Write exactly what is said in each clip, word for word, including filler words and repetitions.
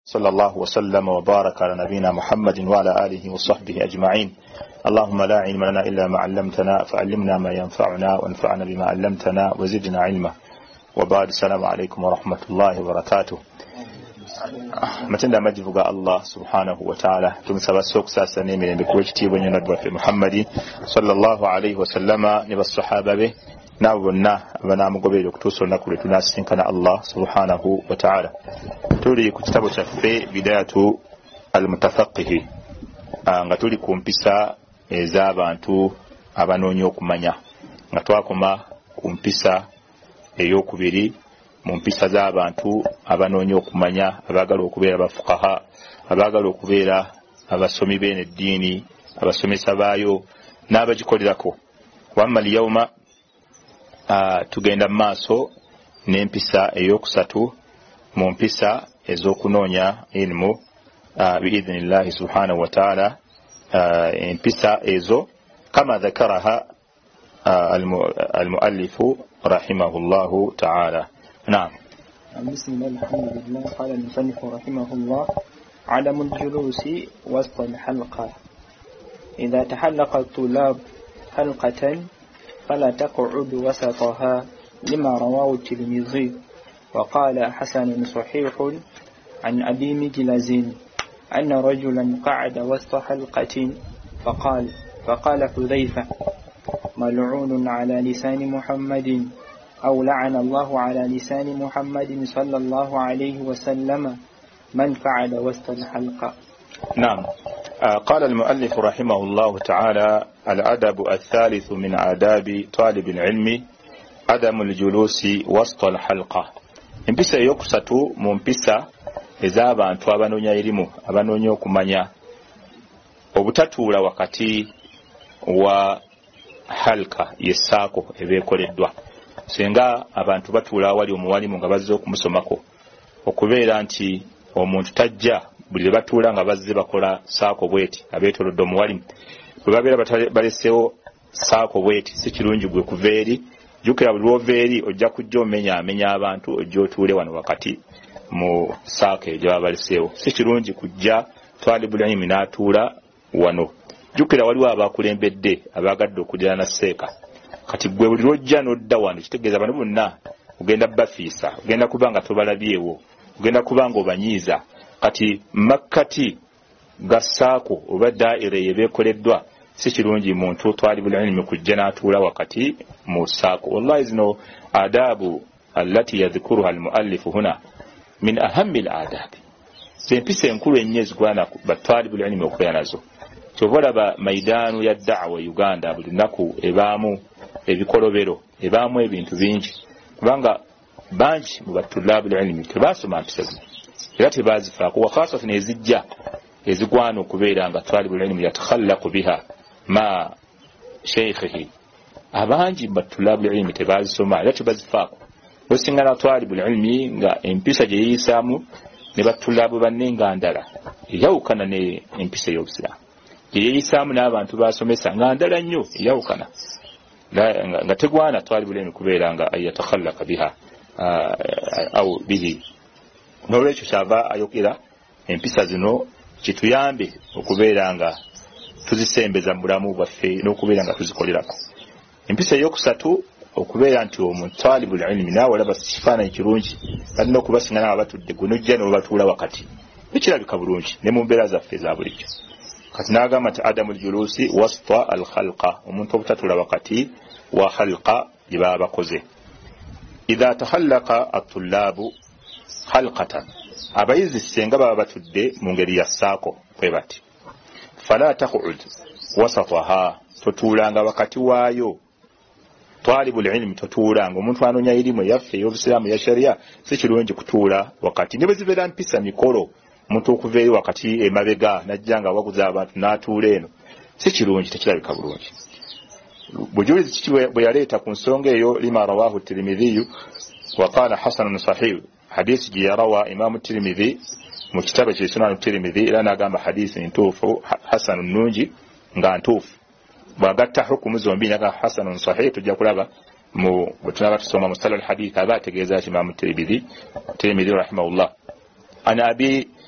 صلى الله وسلم وبارك على نبينا محمد وعلى آله وصحبه أجمعين. اللهم لا علم لنا إلا ما علمتنا فعلمنا ما ينفعنا وانفعنا بما علمتنا وزدنا علما. وبعد السلام عليكم ورحمة الله وبركاته. matenda majivuga Allah subhanahu wa ta'ala tumusaba sokusasa n'emirembe kuwekitiibwa nnyo nabbi waffe Muhammadi sallallahu alayhi wa sallama ne basahaba be n'abo bonna banaamugoberera okutuusa olunaku lwe tunaasisinkana Allah subhanahu wa ta'ala. Tuli ku kitabo kyaffe bidayatu al-mutafaqqihi nga tuli ku mpisa ez'abantu abanoonya okumanya nga twakoma ku mpisa ey'okubiri mu mpisa z'abantu abanoonya okumanya abaagala okubeera bafuqaha abaagala okubeera abasomi b'ene eddiini abasomesa baayo n'abagikolerako. wamma liyawma tugenda mu maaso n'empisa ey'okusatu mu mpisa ez'okunoonya ilmu biidhnillahi subhanahu wa ta'ala. empisa ezo kama dhakaraha almuallifu rahimahullahu ta'ala. نعم. بسم الله الحمد لله. قال المصنف رحمه الله: عدم الجلوس وسط الحلقة. إذا تحلق الطلاب حلقة فلا تقعد وسطها، لما رواه الترمذي. وقال حسن صحيح عن أبي مجلز أن رجلا قعد وسط حلقة فقال فقال حذيفة: ملعون على لسان محمد، أو لعن الله على لسان محمد صلى الله عليه وسلم من قعد وسط الحلقة. نعم. قال المؤلف رحمه الله تعالى: الأدب الثالث من آداب طالب العلم عدم الجلوس وسط الحلقة. empisa eyokusatu mu mpisa ez'abantu abanoonya erimu abanoonya okumanya obutatuula wakati wa halka yessaako ebeekoleddwa. Senga abantu batuula awali omuwalimu nga bazze okumusomako, okubeera nti omuntu tajja buli lwe batuula nga bazze bakola saako bweti abeetolodde omuwalimu. Bwe babeera balesewo saako bweti si kirungi gwe kuva eri. Jjukira buli lwova eri ojja kujja omenya amenya abantu ojja otuule wano wakati mu saako egyo baba baleseewo. Si kirungi kujja twalibula ilimi n'atuula wano. Jjukira waliwo abakulembedde abaagadde okugira na seeka. Kati gwe buli lwojja n'odda wano kitegeeza bano bonna ogenda bafiisa, ogenda kubanga tobalabyewo, ogenda kubanga obanyiiza. Kati makkati gassaako oba daa'ira eyebeekoleddwa si kirungi muntu twalibula ilimi kujja n'atuula wakati mu saako. Wallahi zino adabu allati yadhkuruha almuallifu huna min ahammi al-adabi. Zempisa enkulu ennyo ezigwana batwalibula ilimi okubeera nazo. Kyova olaba maidaanu ya da'wa Uganda buli lunaku ebaamu ebikolobero, ebaamu ebintu bingi, kubanga bangi mu batulaabul ilimi tebaasoma mpisa zino era tebaazifaako. Wakhasatan ezijja ezigwana okubeera nga twalibul ilimi yatakhallaqu biha ma sheikhihi, abangi mu batulaabul ilimi tebaazisoma era tebazifaako. Osingana twalibul ilimi nga empisa gye yeeyisaamu ne batulaabu banne nga ndala eyawukana ne empisa ey'obusiraamu, gye yeeyisaamu n'abantu baasomesa nga ndala nnyo eyawukana, nga tegwana twalibul ilimi kubeera nga ayatakhallaka biha au bihi. N'olwekyo kyava ayogera empisa zino kituyambe okubeera nga tuzisembeza mu bulamu bwaffe n'okubeera nga tuzikolerako. Empisa ey'okusatu okubeera nti omuntu twalibul ilimi naawe olaba kifaananyi kirungi balina okubasinga naawe batudde gwe n'ojja n'obatuula wakati, bikirabika bulungi ne mu mbeera zaffe eza bulijjo. Kati n'agamba nti adamul julusi wasta al khalqa, omuntu obutatuula wakati wa khalqa gye baba bakoze. Idha tahallaqa at-tullabu halqatan, abayizi senga baba batudde mu ngeri ya saako kwe bati, fala taq'ud wasataha, totuulanga wakati waayo. Twalibul ilmi totuulanga, omuntu anoonya irimu yaffe ey'obusiraamu ya sharia si kirungi kutuula wakati. Ne bwe zibeera mpisa mikolo omuntu okuva eri wakati emabega najja nga waguza abantu n'atuula eno si kirungi, tekirabika bulungi. Bujulizi kiki bwe yaleeta ku nsonga eyo, lima rawahu Tirmidhi wa qala hasanun sahih, hadisi gye yarawa Imaamu Tirmidhi mu kitabo kye Sunan Tirmidhi, era n'agamba hadisi ntuufu hasanun nungi nga ntuufu. Bwagatta hukumu zombi naga hasanun sahih tujja kulaba mu butuna batusoma musala al hadith aba tegeeza Imaamu Tirmidhi Tirmidhi rahimahullah. Ana abi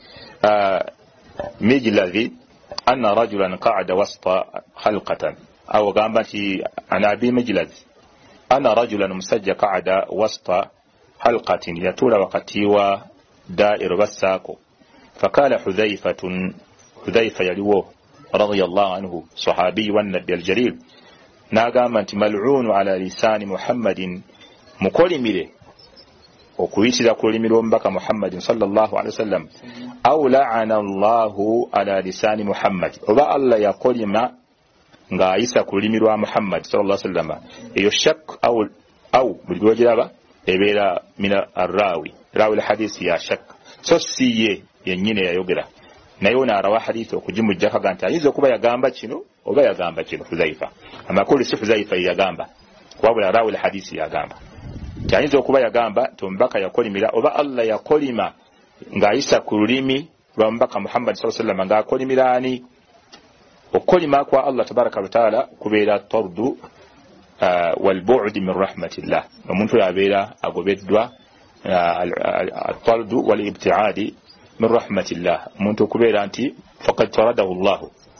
مجلذ أن رجلا قعد وسط حلقة أو قامت عن أبي مجلذ أن رجلا مسجى قعد وسط حلقة يطول وقتي ودائر بساكو فقال حذيفة حذيفة يلوه رضي الله عنه صحابي والنبي الجليل ناقامت ملعون على لسان محمد مكولمره okuyitira kulimira omubaka Muhammad sallallahu alaihi wasallam aw la'ana Allahu ala lisani Muhammad oba Allah yakolima nga ayisa kulimirwa Muhammad sallallahu alaihi wasallam eyo shak aw aw bulijiraba ebera mina arrawi rawi alhadith ya shak so siye yenyine yayogera naye ona arawa hadith okujimujja kaganta ayizo kuba yagamba kino oba yagamba kino Huzaifa amakulu si Huzaifa yagamba wabula rawi alhadith yagamba kyayinza okuba yagamba tombaka yakolimira oba Allah yakolima ng'ayisa ku lulimi lwa mbaka Muhammad sallallahu alaihi wasallam ng'akolimira ani okolima kwa Allah tabaraka wa taala kubeera tardu uh, wal bu'd min rahmatillah omuntu yabeera agobeddwa at-tardu wal ibti'adi min rahmatillah omuntu kubeera nti faqad taradahu Allah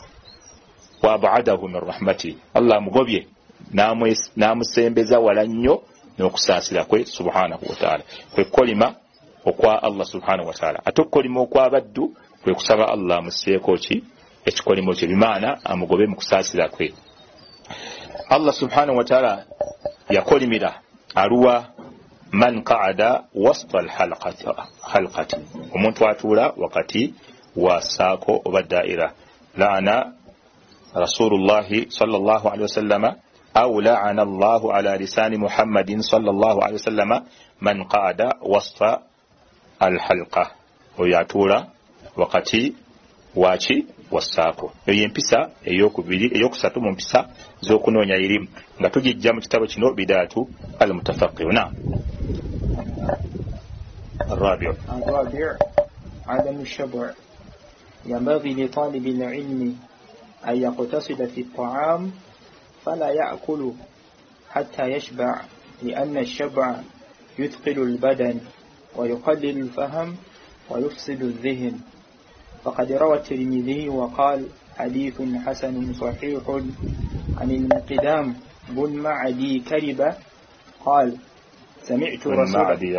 wa ab'adahu min rahmati Allah mugobye namusembeza wala nnyo n'okusaasira kwe subhanahu wa ta'ala kwe kolima okwa Allah subhanahu wa ta'ala ate kolima okwa baddu kwe kusaba Allah museeko ki ekikolimo kye bimaana amugobe mu kusaasira kwe Allah subhanahu wa ta'ala yakolimira aluwa man qa'ada wasta al-halqati halqati omuntu atuula wakati wa saako oba daa'ira la'ana rasulullah sallallahu alaihi wasallama أو لعن الله على لسان محمد صلى الله عليه وسلم من قعد وسط الحلقة وياتورا وقتي واتي والساكو يمبسا eyokubiri eyokusatu mu mpisa z'okunoonya elimu nga tugijja mu kitabo kino bidaatu al-mutafaqqihuna الرابع الرابع عدم الشبع ينبغي لطالب العلم أن يقتصد في الطعام فلا يأكل حتى يشبع لأن الشبع يثقل البدن ويقلل الفهم ويفسد الذهن فقد روى الترمذي وقال حديث حسن صحيح عن المقدام بن معدي كربة قال سمعت رسول معدي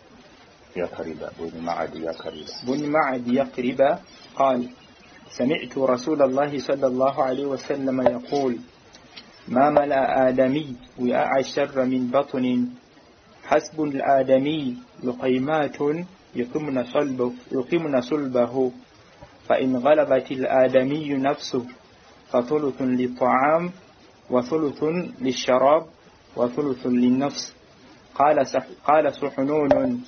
يا كربة بن معدي يا كربة بن معدي يقرب قال سمعت رسول الله صلى الله عليه وسلم يقول ما ملأ آدمي وعاء الشر من بطن حسب الآدمي لقيمات يقمن صلبه, يقمن صلبه فإن غلبت الآدمي نفسه فثلث للطعام وثلث للشراب وثلث للنفس قال سح قال سحنون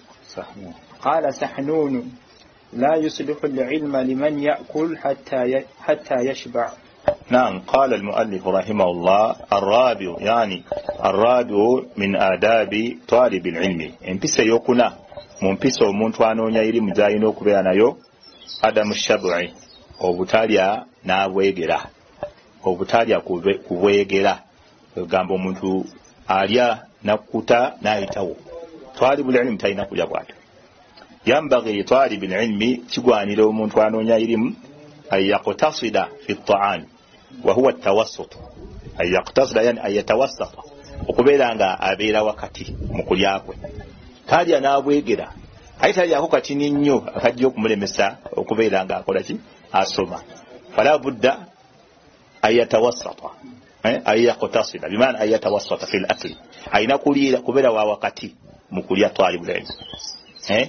قال سحنون لا يصلح العلم لمن يأكل حتى حتى يشبع. نعم. قال المؤلف رحمه الله الرابع يعني الرابع من آداب طالب العلم empisa yokuna mumpisa omuntu anoonya elimu gy'alina okubeera nayo adamu shabu'i obutalya n'abwegera obutalya kubwegera egamba omuntu alya nakuta n'ayitawo talibul ilmi talina kulya bwatyo yambaghi talibul ilmi kigwanira omuntu anoonya elimu ay yaqtasida fi at-ta'am wa huwa at-tawassut ay yaqtasida yani ay yatawassata okubeera nga abeera wakati mu kulya kwe talya n'abwegera ayitalyako katini nnyo akajja okumulemesa okubeera nga akola ki asoma fala budda ay yatawassata eh ay yaqtasida bimaana ay yatawassata fil akli ayina kuliira kubeera wa wakati mu kulya talibul ilmi eh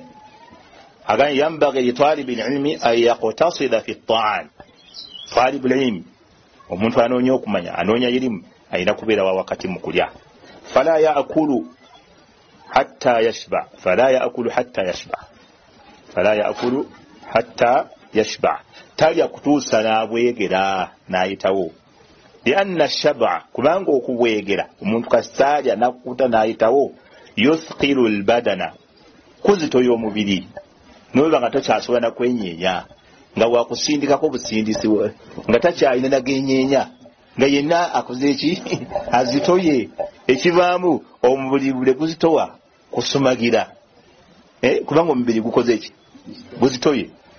agan yambaghi li talibil ilmi ay yaqtasida fi at-ta'am talibul ilmi omuntu anoonya okumanya anoonya elimu ayina kubeera wa wakati mu kulya fala yaakulu hatta yashba fala yaakulu hatta yashba fala yaakulu hatta yashba talya kutuusa n'abwegera n'ayitawo lianna shaba kubanga okubwegera omuntu kasaalya nakuta n'ayitawo yuthqilu albadana kuzitoya omubiri noba nga tokyasobola nakwenyeenya nga wakusindikako busindisi nga takyalina nagenyeenya nga yenna akoze eki azitoye ekivaamu omubiri bule guzitowa kusumagira eh kubanga omubiri gukoze eki guzitoye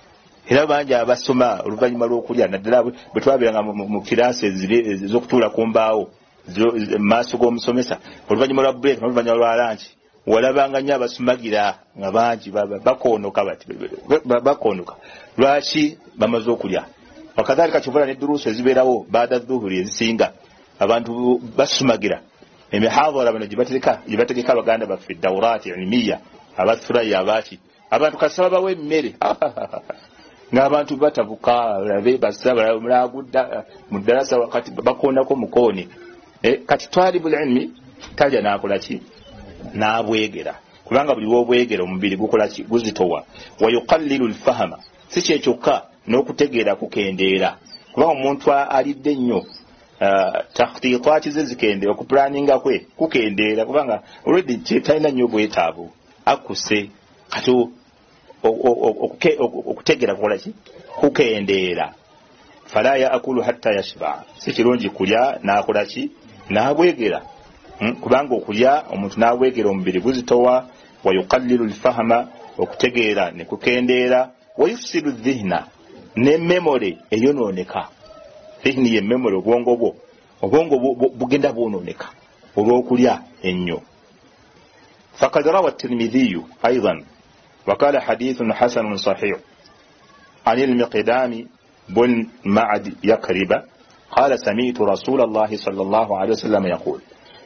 era bangi abasoma oluvannyuma lw'okulya naddala bwe twabiranga mu kiraasi ez'okutuula ku mbaawo maaso g'omusomesa oluvannyuma lwa break n'oluvannyuma lwa lanchi walabanga nnyo abasumagira nga bangi bakoonoka bati bakoonoka lwaki bamaze okulya wakadhalika kyovula n'edduruusu ezibeerawo baada dhuhuri ezisinga abantu basumagira emihadhara bano gye bategeka abaganda baffe dawuraati ilmiya abathuraya abaaki abantu kasaba bawe emmere ng'abantu batabuka labe basaba mulagudda mu ddalasa wakati bakoonako mukooni kati twalibul ilmi talya n'akola ki n'abwegera kubanga buli w'obwegera omubiri gukola ki guzitowa wa yuqallilu lfahama si kyekyokka n'okutegeera kukendeera kubanga omuntu alidde nnyo takhtiitaati ze zikendeera okupulaninga kwe kukendeera kubanga olwedde talina nnyo obwetaavu akuse kati okutegeera kukola ki kukendeera fala yaakulu hatta yashba si kirungi kulya n'akola ki n'abwegera kubanga okulya omuntu n'abwegera omubiri guzitowa wa yuqallilu lfahama okutegeera ne kukendeera wa yufsidu dhihna ne memory eyonooneka dhihni ye memory obwongo bwo obwongo bugenda bwonooneka olw'okulya ennyo فقد روى الترمذي أيضا وقال حديث حسن صحيح عن المقدام بن معد يكرب قال سمعت رسول الله صلى الله عليه وسلم يقول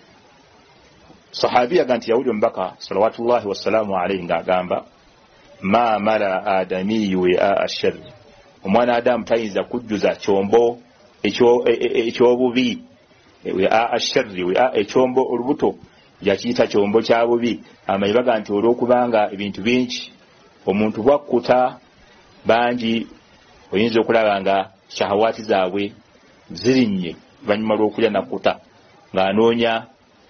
صحابي قالت يهود بكى صلوات الله والسلام عليه قال ما ملا آدمي وعاء الشر ومن آدم تايزا كجزا چومبو eky'obubi wia asharri wia ekyombo olubuto yakiyita kyombo kya bubi amanyi baga nti olw'okubanga ebintu bingi omuntu bwakkuta bangi oyinza okulaba nga shahawaati zaabwe zirinnye banyuma lw'okulya nakkuta ng'anoonya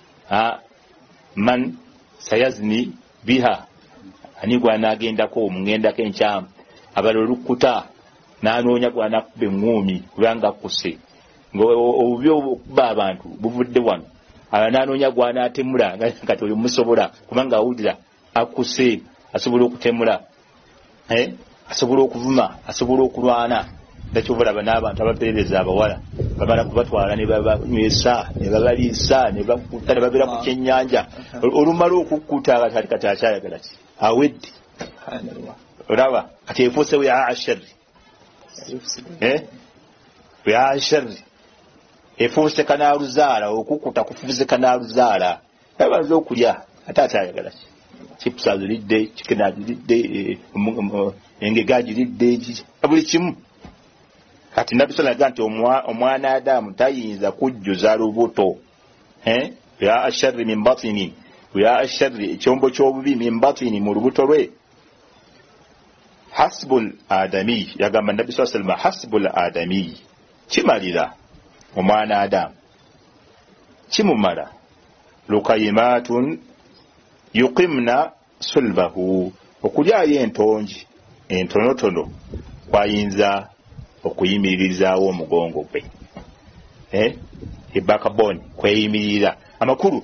man sayazni biha ani gw'anaagendako omugendako enkyamu abala olukkuta n'anoonya gw'anakuba eŋŋuumi kubanga akkuse ng'obubi okuba abantu buvudde wano n'anoonya gw'anaatemula kati oyo musobola kubanga awulira akkuse asobola okutemula asobola okuvuma asobola okulwana takyobalaba n'abantu abaperereza abawala bamala kubatwala ne babanywesa ne babaliisa ne bakutta ne babeera ku kyennyanja olumala okukkuta kati kati akyayagala ki awedde olaba kati efuuse wia asharri wia asharri efuuse kanaaluzaala okukkuta kufuuse kanaaluzaala abaza okulya ate akyayagala ki chipusa ziridde chikena ziridde engega ziridde buli kimu kati nabbi sallallahu alayhi wasallam nti omwana Adamu tayinza kujjuza lubuto eh ya asharri min batini ya asharri ekyombo ky'obubi min batini mu lubuto lwe hasbul adami yagamba nabbi sallallahu alayhi wasallam hasbul adami kimalira omwana Adamu kimumala lukayimatun yuqimna sulbahu okulyayo entongi entonotono kwayinza okuyimiririzawo omugongo gwe eh ebakaboni kweyimirira amakulu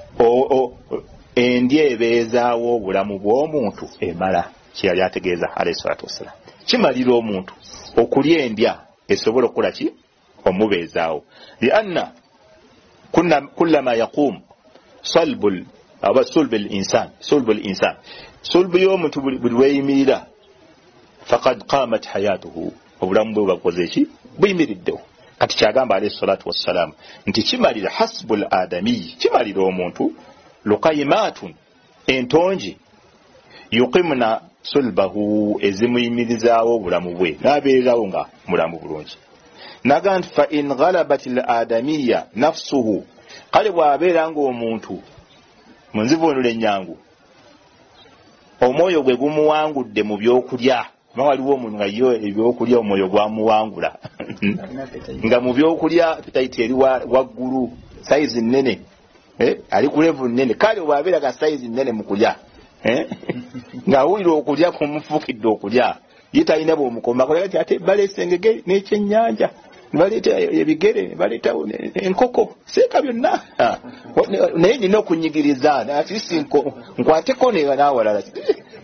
endya ebeezaawo obulamu bw'omuntu emala kyeyali ategeeza alayhi salatu wassalam kimalira omuntu okulya endya esobola okukola ki omubeezaawo lianna kullama yaquum salbul aba sulb al-insan sulb al-insan sulb y'omuntu buli weyimirira faqad qamat hayatuhu obulamu bwe bakoze ki buyimiriddewo kati kyagamba alayhi salatu wassalam nti kimalira hasbul adami kimalira omuntu luqayimatun entongi yuqimna sulbahu ezimuyimirizaawo obulamu bwe n'abeererawo nga mulamu bulungi naga nti fa in ghalabat al-adamiya nafsuhu kale bw'abeera ng'omuntu munzivuunula ennyangu omwoyo gwe gumuwangudde mu byokulya ma waliwo omuntu nga yo ebyokulya omwoyo gwamuwangula nga mu byokulya tutayita eri waggulu sayizi nnene ali ku levu nnene kale bw'abeera ga sayizi nnene mu kulya ng'awulira okulya kumufuukidde okulya ye talina bw'omukoma kati ate baleese engege n'ekyennyanja baleeta ebigere baleeta enkoko seeka byonna naye nina okunyigiriza atisi nkwateko naawalala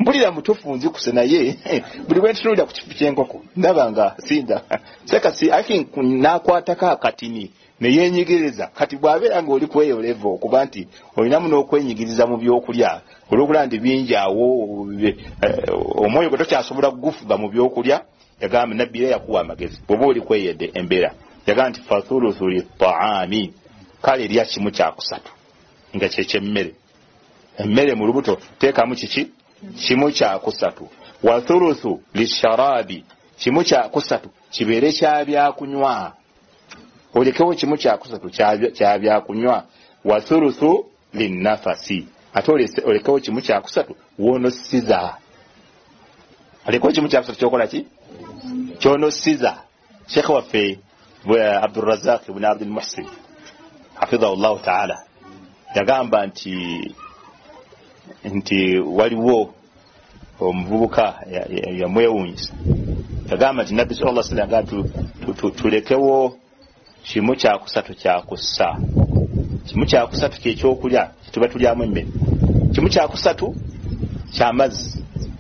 mpulira mutufu nzikuse naye buli bwe ntunulira ku kifu ky'enkoko ndaba nga sinda sekasi I think nakwatako akatini neyeenyigiriza kati bw'abeera ng'oli ku eyo level okuba nti olinamu n'okwenyigiriza mu byokulya olw'okulaba nti bingi awo omwoyo gwe tokyasobola kugufuga mu byokulya yagamba nabbi era yakuwa amagezi bw'oba oli kweyedde embeera yagamba nti fathuluthu litaami kale erya kimu kyakusatu nga kyekyemmere emmere mu lubuto teekamu kiki kimu kyakusatu wa thuluthu lisharabi kimu kyakusatu kibeere kyabyakunywa olekewo kimu kyakusatu kyabyakunywa wa thuluthu linnafasi ate olekewo kimu kyakusatu wonosiza olekewo kimu kyakusatu kyokola ki kyonosiza shekhe waffe Abdurrazzaq ibn Abdul Muhsin hafidhahu llahu taala yagamba nti nti waliwo omuvubuka yamwewunyisa yagamba nti nabbi sallallahu alaihi wasallam tulekewo kimu kyakusatu kyakussa kimu kyakusatu kyekyokulya kituba tulyamu emmere kimu kyakusatu kyamazzi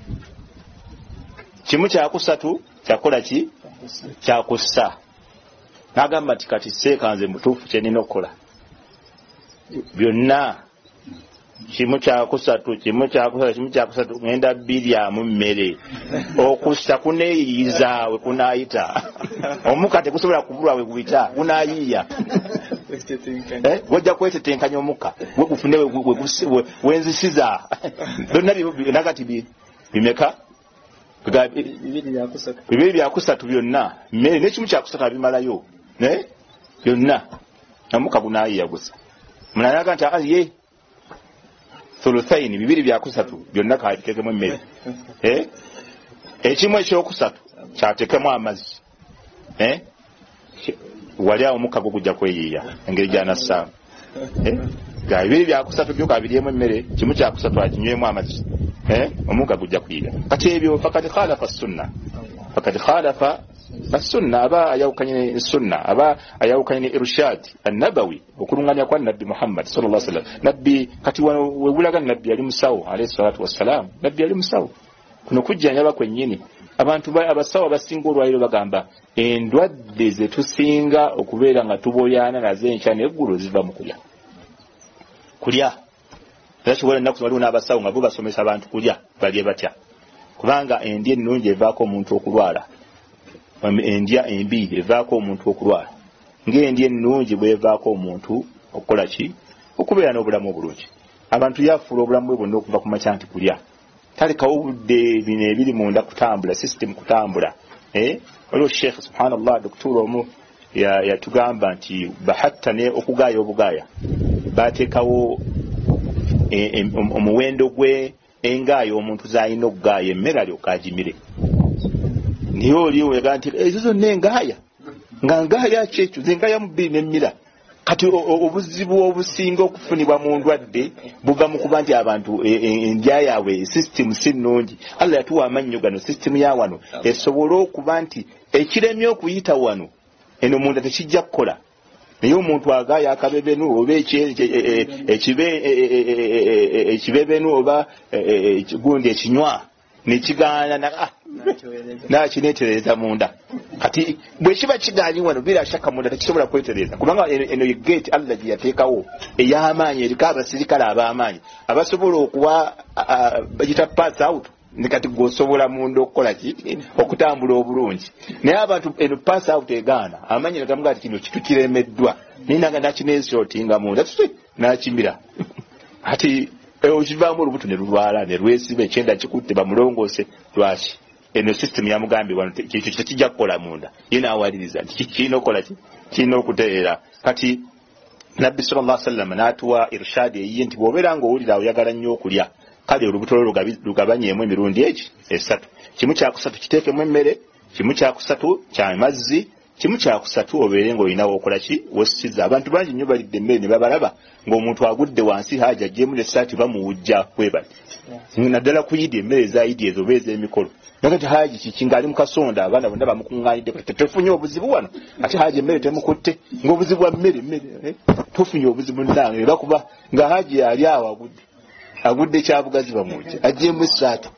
kimu kyakusatu kyakola ki kyakussa nagamba nti kati seekanze mutuufu kyenina okukola byonna kimu kyakusatu kimu kyakusatu kimu kyakusatu ngenda biryamu mmere okussa kuneeyiiza we kunaayita omukka tegusobola kubulwa we guyita kunaayiiya wajja kwetetenkanya omukka we gufune wenzisiza byonna nakati bimeka bibiri byakusatu byonna mmere nekimu kyakusatu abimalayo byonna omukka gunaayiiya gusa munanaga nti aliye thuluthaini bibiri byakusatu byonna kabitekemu emmere eh ekimu ekyokusatu kyatekemu amazzi eh wali awo omukka gugujja kweyiiya engeri gyanasaamu eh ga bibiri byakusatu byo kabiryemu emmere kimu kyakusatu akinywemu amazzi eh omukka gujja kuyiiya kati ebyo fakati khalafa sunna fakati khalafa as-sunna aba ayawukanye sunna aba ayawukanye irshad an-nabawi okulunganya kwa nabbi Muhammad sallallahu alaihi wasallam nabbi kati webulaga nabbi ali musawo alayhi salatu wassalam nabbi ali musawo kuno kujjanya bakwennyini abantu abasawo abasinga olwaliro bagamba endwadde ze tusinga okubeera nga tuboyana nazo enkya n'eggulu ziva mu kulya kulya era kibola ennaku waliwo n'abasawo nga bo basomesa abantu kulya balye batya kubanga endya ennungi evaako omuntu okulwala endya embi evaako omuntu okulwala ng'endya ennungi bwevaako omuntu okukola ki okubeera n'obulamu obulungi abantu yafuula obulamu bwe bwonna okuva ku makya nti kulya talekawo obudde bino ebiri munda kutambula system kutambula eh waliwo sheikh subhanallah doktor omu yatugamba nti bahatta ne okugaaya obugaaya bateekawo omuwendo gwe engaaya omuntu z'alina okugaaya emmere alyoka agimire niye oliwo yagaa nti ezo zonna engaaya nga ngaaya kyekyo zengaaya mu bbiri n'emmira kati obuzibu obusinga okufunibwa mu ndwadde buva mu kuba nti abantu endya yaabwe system si nnungi Allah yatuwa amannyo gano system ya wano esobole okuba nti ekiremye okuyita wano eno munda tekijja kukola naye omuntu agaaya akabebenu oba ekibebenu oba gundi ekinywa nekigaana na nakineetereza munda kati bwe kiba kigaanyi wano bila shaka munda tekisobola kwetereza kubanga eno gate Allah gye yateekawo ey'amaanyi eriko abasirikale ab'amaanyi abasobola okuba bagita pass out ne kati gwosobola munda okukola ki okutambula obulungi naye abantu eno pass out egaana amaanyi nagamuga ati kino kitu kiremeddwa ninanga nakineesootinga munda tuti nakimira ati okivaamu olubuto ne lulwala ne lwesiba ekyenda kikutte bamulongoose lwaki eno system yamugambye wano kyekyo tekijja kukola munda ye naawaliriza nti kirina okukola ki kirina okutereera kati nabbi sallallahu alaihi wasallam n'atuwa irshadi eyiye nti bw'obeera ng'owulira oyagala nnyo okulya kale olubuto lwo lugabanyeemu emirundi egi esatu kimu kyakusatu kiteekemu emmere kimu kyakusatu kyamazzi kimu kyakusatu obeere ng'olinawo okola ki wosiza abantu bangi nnyo balidde emmere ne babalaba ng'omuntu agudde wansi haja ajjemu n'essaati bamuwujja kwebali naddala kuyidi emmere ezayidi ezo oba ez'emikolo nakati haji kiki ng'ali mu kasonda abaana bonna bamukuŋŋaanidde tetufunye obuzibu wano ate haji emmere temukutte ng'obuzibu bwa mmere emmere tufunye obuzibu nange era kuba nga haji yali awo agudde agudde kyabugazi bamujja ajjemu essaati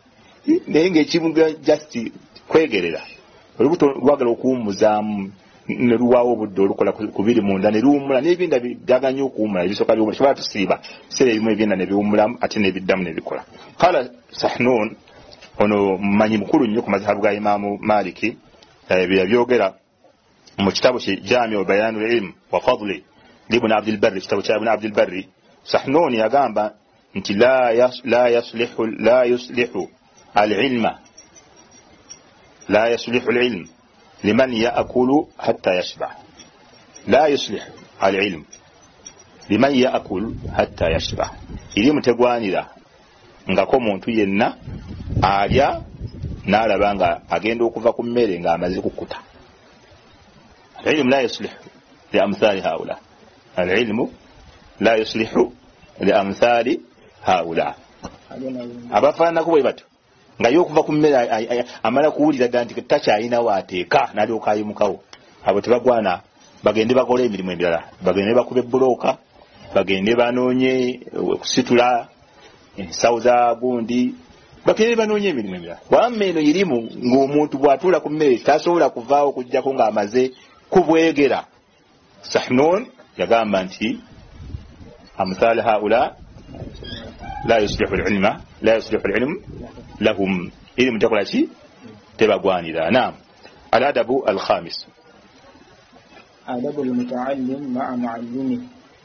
naye ng'ekimu just kwegerera olubuto lwagala okuwummuzaamu ne luwaawo obudde olukola ku biri munda ne luwummula n'ebinda byaganya okuwummula ebisooka biwummula kisobola tusiiba kiseera ebimu ebinda ne biwummulamu ate n'ebiddamu ne bikola. Qala Sahnun ono mmanyi mukulu nnyo ku mazhabu ga Imaamu Maliki byayogera mu kitabu kye Jaami'u Bayaanul Ilm wa Fadli Ibn Abdul Barri, kitabu kya Ibn Abdul Barri. Sahnun yagamba nti la yuslihu la yuslihu al-ilma la yuslihu al-ilm liman ya'kulu hatta yashba. La yuslihu al-ilm liman ya'kulu hatta yashba. Ilimu tegwanira ngako muntu yenna alya n'alaba nga agenda okuva ku mmere ng'amaze kukuta. Al-ilmu la yuslihu li amthali haula. Al-ilmu la yuslihu li amthali haula. Abafaanako bwe bato nga yokuva ku mmere amala kuwulira dda nti takyalina waateeka n'alyoka ayimukawo. Abo tebagwana bagende bakole emirimu emirala, bagende bakube bulooka, bagende banoonye kusitula ensawo za gundi, bagende banoonye emirimu emirala. Wamma eno irimu ng'omuntu bw'atuula ku mmere tasobola kuvaawo okuggyako ng'amaze kubwegera. Sahnun yagamba nti amthal haula la yuslihu al-ilma la yuslihu al-ilm lahum. Ilmu takola ki tebagwanira. Naam. Al-adabu al-khamis adabu al-muta'allim ma'a mu'allimihi.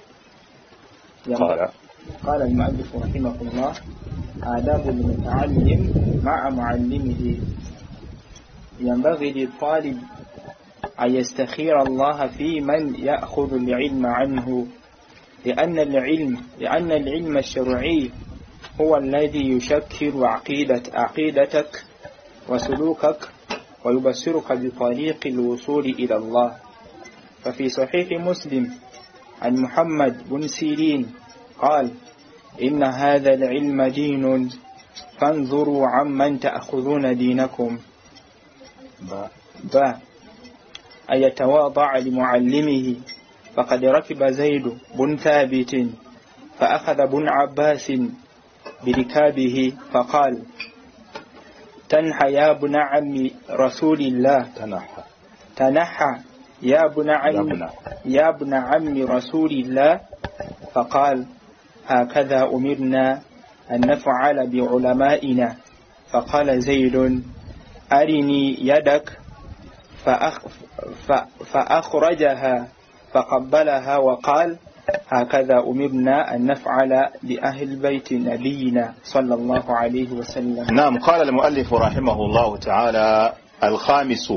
قال قال المؤلف رحمه الله آداب المتعلم مع معلمه. ينبغي للطالب أن يستخير الله في من يأخذ العلم عنه، لأن العلم لأن العلم الشرعي هو الذي يشكل عقيدة عقيدتك وسلوكك ويبصرك بطريق الوصول إلى الله. ففي صحيح مسلم عن محمد بن سيرين قال: إن هذا العلم دين فانظروا عمن تأخذون دينكم. ب أن يتواضع لمعلمه، فقد ركب زيد بن ثابت فأخذ بن عباس بركابه فقال: تنحى يا ابن عم رسول الله تنحى تنحى يا ابن عم يا ابن عم رسول الله. فقال: هكذا أمرنا أن نفعل بعلمائنا. فقال زيد: أرني يدك. فأخ فأخرجها فقبلها وقال: هكذا أمرنا أن نفعل بأهل بيت نبينا صلى الله عليه وسلم. نعم. قال المؤلف رحمه الله تعالى: الخامس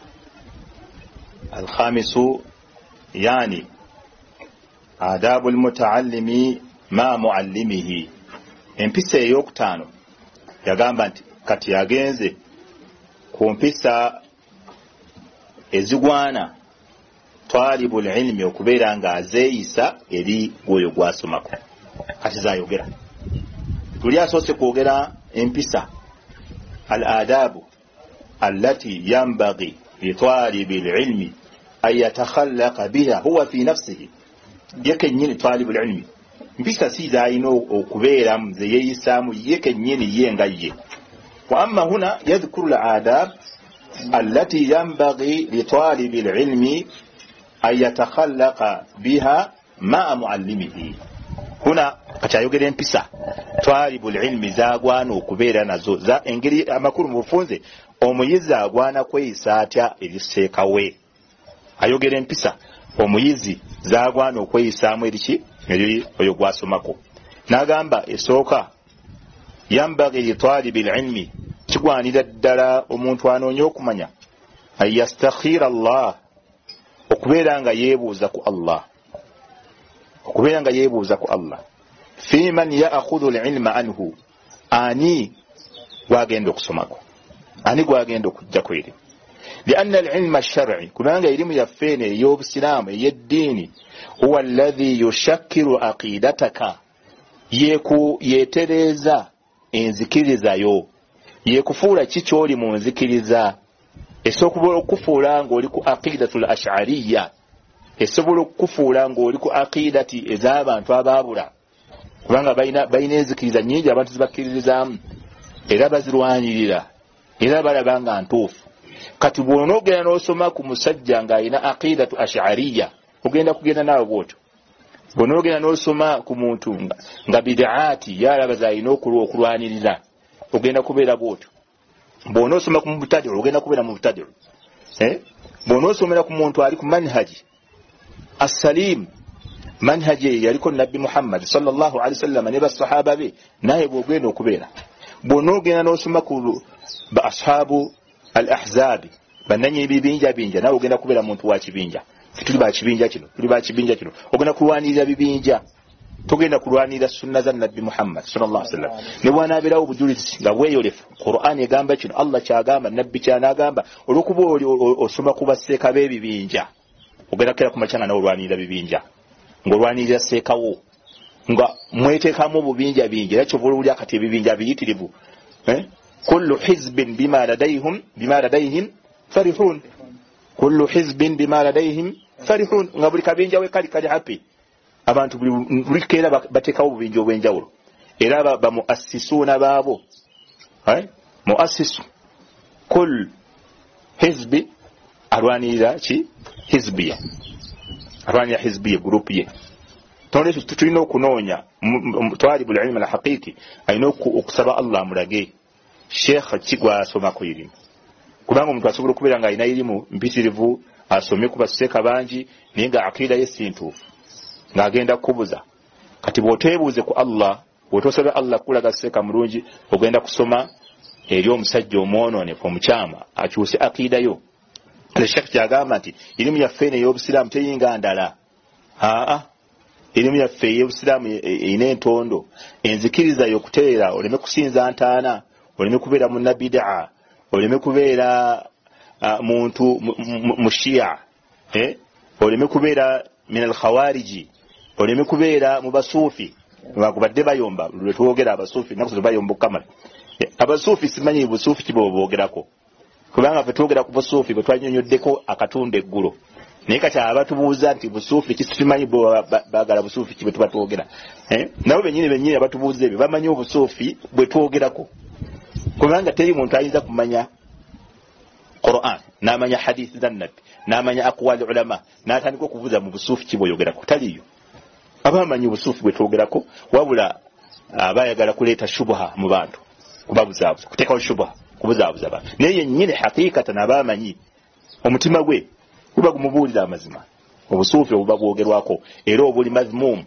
الخامس يعني آداب المتعلم مع معلمه. empisa eyokutaano yagamba nti kati yagenze ku mpisa ezigwana talibul ilmi okubeera nga azeeyisa eri gwoyo gwasomako. Kati zayogera tuli asoose kwogera empisa al adabu allati yanbaghi litalibil ilmi an yatakhallaqa biha huwa fi nafsihi. yeke nyini talibul ilmi mpisa si zayina okubeeramu ze yeeyisaamu yeke nyini ye nga ye. wa amma huna yadhkuru al adab allati yanbaghi litalibil ilmi an yatakhallaqa biha ma'a muallimihi. Huna kachayogera empisa talibul ilmi zagwana okubeera nazo za engeri amakuru mu bufunze omuyizi agwana kweyisa atya eriseekawe. Ayogera empisa omuyizi zagwana okweyisaamu eriki eri oyo gwasomako. N'agamba esooka yambaghi litalibil ilmi kigwanira ddala omuntu anoonya okumanya an yastakhira Allah okubeera nga yeebuuza ku Allah okubeera nga yeebuuza ku Allah fi man ya'khudhu al-ilma anhu. Ani gwagenda okusomako, ani gwagenda okujja kweri. lianna al-ilma ash-shar'i kubanga elimu yaffe eno ey'obusiraamu ey'eddiini huwa alladhi yushakkiru aqidataka yeku yetereza enzikirizayo yekufuula kikyoli mu nzikiriza. esobola okufuula ng'oli ku aqidatul ash'ariyya, esobola okufuula ng'oli ku aqidati ez'abantu abaabula kubanga balina balina enzikiriza nnyingi abantu zibakkirizaamu. era bazirwanirira era balaba nga ntuufu. Kati bw'onoogenda n'osoma ku musajja ng'alina aqidatu ash'ariyya ogenda kugenda naawe bw'otyo. Bw'onoogenda n'osoma ku muntu nga bid'aati yalaba z'alina okulwanirira ogenda kubeera bw'otyo. Bw'onoosoma ku mubtadi'u ogenda kubeera mu butadi'u. Eh? Bw'onoosomera ku muntu ali ku manhaji as-salim, manhaji yaliko Nabbi Muhammad sallallahu alaihi wasallam ne basahaba be, naye bw'ogenda okubeera. Bw'onoogenda n'osoma ku ba ashabu al-ahzabi bananye bibinja binja nawe ogenda kubeera muntu wa kibinja. Tuli ba kibinja kino, tuli ba kibinja kino. Ogenda kulwanirira bibinja. Togenda kulwanirira sunna za Nabbi Muhammad sallallahu alaihi wasallam. Ne bw'anaabirawo obujulizi nga bweyolefu. Qur'an egamba kino, Allah kyagamba, Nabbi kyanagamba, olwokuba oli osoma ku basseeka b'ebibinja. Ogenda kera ku machana nawe olwanirira bibinja. Ng'olwanirira sseekawo. Nga mweteekamu obubinja bingi. Era kyova olulya kati ebibinja biyitirivu. Eh? Kullu hizbin bima ladayhim bima ladayhim farihun. Kullu hizbin bima ladayhim farihun. Nga buli kabinja we kali kali happy. Abantu buli keera bateekawo obubinja obw'enjawulo. Era ba muassisuuna baabo. Eh? Muassisu. Kull hizbi alwanirira ki? Hizbiya. Alwanirira hizbiya group ye. Tonde tulina okunoonya twalibul ilmi al-haqiqi alina okusaba Allah mulage Sheikh kigwa asoma ku ilimu. Kubanga omuntu asobola okubeera nga alina ilimu mpitirivu asome ku basseeka bangi naye nga akida ye si ntuufu ng'agenda kubuza. Kati bw'oteebuuze ku Allah, bw'otosaba Allah kulaga sseeka mulungi, ogenda kusoma eri omusajja omwononefu omukyama akyuse akida yo. Sheikh kyagamba nti ilimu yaffe ey'obusiraamu teyinga ndala. Aa ilimu yaffe ey'obusiraamu eyina entondo. Enzikiriza y'okuteera oleme kusinza ntaana, oleme kubeera munnabid'a, oleme kubeera uh, muntu mushia, eh? Oleme kubeera min al-khawariji, oleme kubeera mu basuufi. Bakubadde bayomba lwe twogera abasuufi nakuzo bayomba kamala. Eh, abasuufi simanyi busuufi kibo boogerako. Kubanga fe twogera ku busuufi bwe twanyonyoddeko akatunde eggulo. Naye kati abatubuuza nti busuufi kisimanyi bo bagala busuufi kibe tubatwogera. Eh? Nabo bennyini bennyini abatubuuza ebyo bamanyi obusuufi bwe twogerako. Kubanga teri muntu ayinza kumanya Qur'an, n'amanya hadith za Nabbi, n'amanya aqwali ulama, n'atandika okubuuza mu busuufi kiboyogerako. Taliyo. Abamanyi obusuufi bwe twogerako wabula abayagala kuleeta shubha mu bantu. Kubabuzaabuza, kuteekawo shubha, kubuzaabuza abantu. Naye yennyini haqiqatan abamanyi omutima gwe kuba gumubuulira amazima. Obusuufi obuba bwogerwako era obuli mazmumu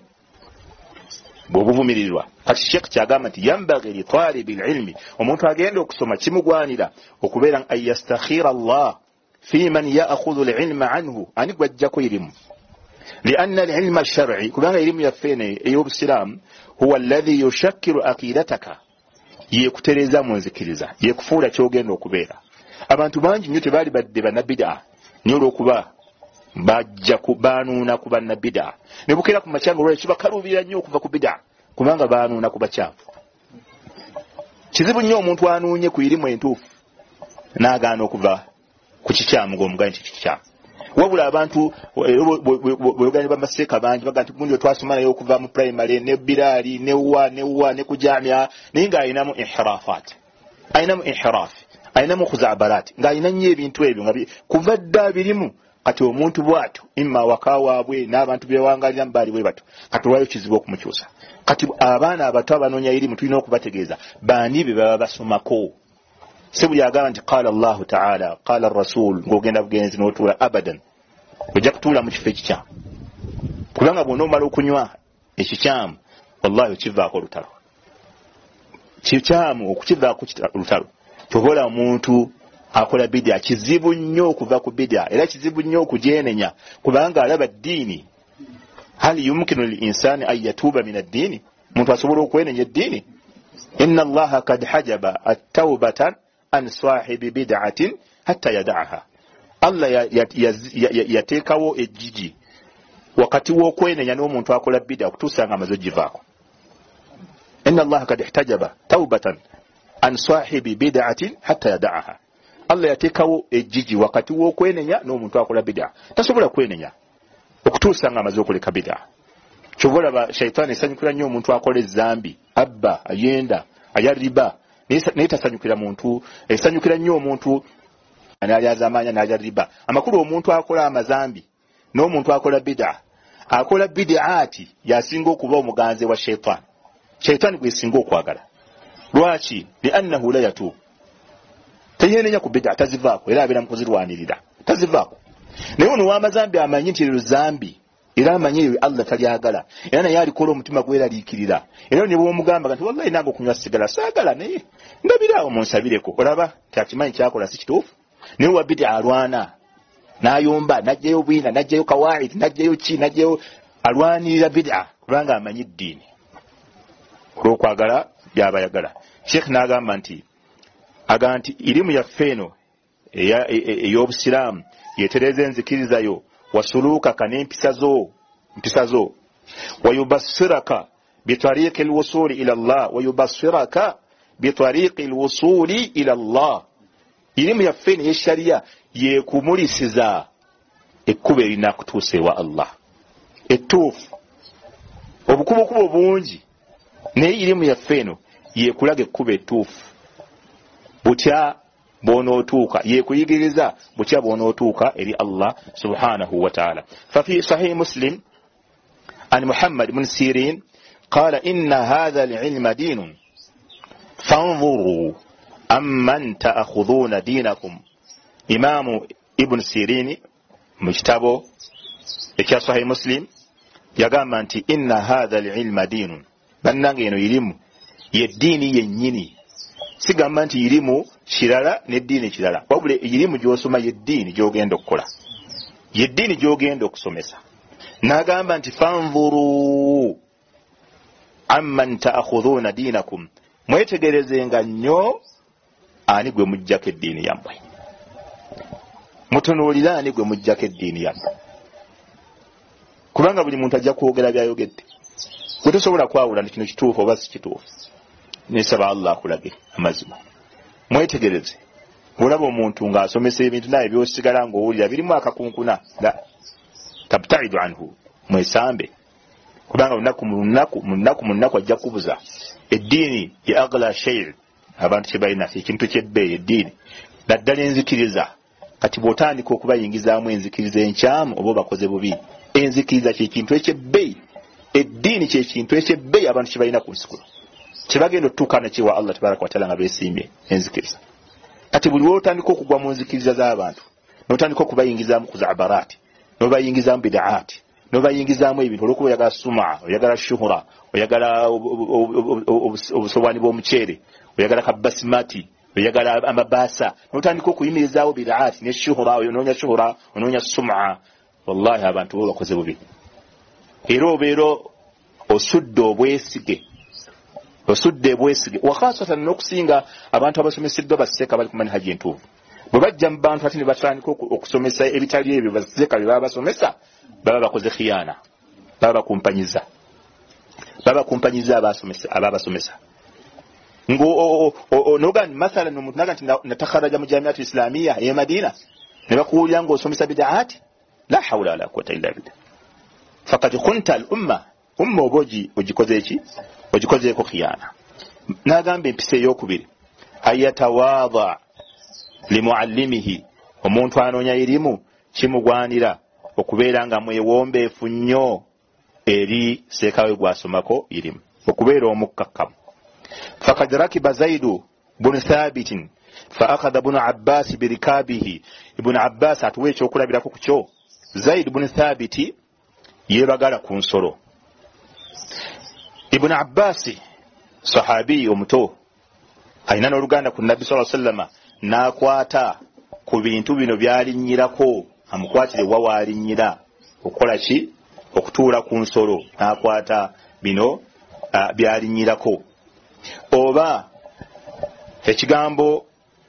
bw'obuvumirirwa. Kati Sheikh kyagamba nti yambaghi li talibil ilmi, omuntu agenda okusoma kimugwanira okubeera an yastakhira Allah fi man ya'khudhu al-ilma anhu, ani gwajjako ilimu. لأن العلم الشرعي كلنا علم يفين أيوب السلام هو الذي يشكل عقيدتك يكترزا منذكرزا يكفور تشوغن وكبيرا. abantu bangi nnyo tebali badde bannabida nyolo okuba bajja kubanuuna ku bannabida ne bukera ku macyango lwe kibakalubira nnyo okuva ku bida kubanga baanuuna ku bakyafu. Kizibu nnyo omuntu anuunye ku irimu entuufu n'agaana okuva ku kikyamu ng'omugani kikyamu. Wabula abantu bwegani bamaseeka bangi baga nti gundi twasoma naye okuva mu primary ne birali ne wa ne wa ne ku jamia naye nga ayinamu inhirafat, ayinamu inhiraf, ayinamu khuzabarat, nga ayina nnyo ebintu ebyo nga kuva dda birimu. Kati omuntu bw'atyo imma wakawaabwe n'abantu bewangalira mbali bwe bato kati lwayo kizibu okumukyusa. Kati abaana abato abanoonya irimu tulina okubategeeza baani be baba basomako. Sebu yagamba nti qala Allah ta'ala qala ar-rasul ng'ogenda bugenzi n'otuula abadan ojja kutuula mu kifo ekikyamu kubanga bw'onoomala okunywa ekikyamu wallahi okivaako olutalo kikyamu okukivaako olutalo. Tobola omuntu akola bidya kizibu nnyo okuva ku bidya era kizibu nnyo okugyenenya kubanga alaba ddiini. Hali yumkinu lil-insani an yatuuba min ad-diini, muntu asobola okwenenya eddiini. Inna Allaha kad hajaba at-tawbatan an sahibi bid'atin hatta yad'aha. Allah yateekawo ejjiji wakati w'okwenenya n'omuntu akola bid'a okutuusa nga amaze ogivaako. Inna Allaha kad ihtajaba tawbatan an sahibi bid'atin hatta yad'aha. Allah yateekawo ejjiji wakati w'okwenenya n'omuntu akola bid'a tasobola kwenenya okutuusa nga amaze okuleka bid'a. Kyobola ba shaytaani esanyukira nnyo omuntu akola ezzambi, abba, ayenda, ayariba naye tasanyukira muntu, esanyukira nnyo omuntu n'alyaza amaanya n'alya riba. Amakulu omuntu akola amazambi n'omuntu akola bid'a, akola bid'ati yasinga okuba omuganze wa shaytan. Shaytan gwe singa okwagala. Lwaki? Li'annahu la yatubu. Teyenenya ku bid'a, tazivaako era abeera mu kuzirwanirira, tazivaako. Naye ono w'amazambi amanyi nti lero zambi era amanyi Allah talyagala, era naye alikola omutima gweraliikirira. Era ne bw'omugamba nti wallahi nange okunywa sigala saagala, naye ndabiraawo munsabireko, olaba kyakimanyi kyakola si kituufu. Naye wa bid'a alwana n'ayomba, n'ajjayo bwina, n'ajjayo kawaid, n'ajjayo ki, n'ajjayo alwanirira bid'a kubanga amanyi ddiini. Olw'okwagala byaba yagala. Sheikh n'agamba nti aga nti irimu yaffe eno ey'obusiraamu yetereza enzikirizayo wasulukaka n'empisa zo mpisa zo wayubassiraka bitariqi alwusuli ila Allah wayubassiraka bitariqi alwusuli ila Allah. Irimu yaffe eno y'eshariya yekumulisiza ekkubo erinakutuusa ewa Allah ettuufu, obukubokubo bungi, naye irimu yaffe eno yekulaga ekkubo ettuufu. Butya bw'onootuuka, yekuyigiriza butya bw'onootuuka eri Allah subhanahu wa ta'ala. ففي صحيح مسلم عن محمد بن سيرين قال إن هذا العلم دين فانظروا أمن تأخذون دينكم. إمام ابن سيرين مجتبه إكيا صحيح مسلم يقام أنت إن هذا العلم دين بنانغينو يلم يديني ينيني. Sigamba nti irimu kirala n'eddiini kirala, wabula irimu gy'osoma y'eddiini gy'ogenda okukola, y'eddiini gy'ogenda okusomesa. N'agamba nti fanzuru amman ta'khudhuna dinakum, mwetegerezenga nnyo ani gwe mujjako eddiini yammwe, mutunuulira ani gwe mujjako eddiini yammwe, kubanga buli muntu ajja kwogera byayogedde. Gwe tosobola kwawula nti kino kituufu oba si kituufu. Nisaba Allah akulage amazima. Mwetegereze. Olaba omuntu ng'asomesa ebintu naye by'osigala ng'owulira birimu akakunkuna. La. Tabtaidu anhu. Mwesambe. Kubanga lunaku mu lunaku mu lunaku mu lunaku ajja kubuza. Eddiini ya agla shay'. Abantu kye balina ekintu ky'ebbeeyi eddiini. Naddala enzikiriza. Kati bw'otandika okubayingizaamu enzikiriza enkyamu oba bakoze bubi. Enzikiriza kye kintu eky'ebbeeyi. Eddiini kye kintu eky'ebbeeyi abantu kye balina ku nsikulu. Kibagenda otuukana kiwa Allah tabaraka wa taala nga beesimbye enzikiriza. Kati buli lwotandika okugwa mu nzikiriza z'abantu, n'otandika okubayingizaamu ku z'abaraati, n'obayingizaamu bid'aati, n'obayingizaamu ebintu olw'okuba oyagala suma, oyagala shuhura, oyagala obusowaani bw'omuceere, oyagala kabasimati, oyagala amabaasa, n'otandika okuyimirizaawo bid'aati ne shuhura, onoonya shuhura, onoonya suma. Wallahi abantu bo bakoze bubi. Era obeera osudde obwesige osudde bwesige wakhasatan n'okusinga abantu abasomesiddwa basseeka bali ku manhaji entuufu. Bwe bajja mu bantu ate ne batandika okusomesa ebitali ebyo basseeka bye baba basomesa, baba bakoze khiyana, baba bakumpanyiza, baba bakumpanyiza abasomesa ababasomesa. Ngo nogan mathalan omuntu naga nti natakharaja mu jamiatu islamia ya Madina ne bakuwulira ng'osomesa bid'aati, la hawla wala quwwata illa billah. Faqad khunta al umma umma oboji ogikoze eki ogikoze ko khiyana. Nagambe empisa ey'okubiri ayatawadha limuallimihi, omuntu anoonya erimu kimugwanira okubeera nga mwewombeefu nnyo eri seekawe gwasomako erimu, okubeera omukkakkamu. Fakad rakiba Zaidu bun Thabitin fa akhadha ibn Abbas birikabihi. Ibn Abbas atuwa ekyokulabirako ku kyo. Zaid bun Thabiti yeebagala ku nsolo. Ibn Abbas sahabi omuto alina n'oluganda ku Nabbi sallallahu alaihi wasallam, n'akwata ku bintu bino byalinnyirako, amukwatire wa waalinnyira okukola ki? Okutuula ku nsolo, n'akwata bino uh, byalinnyirako. Oba ekigambo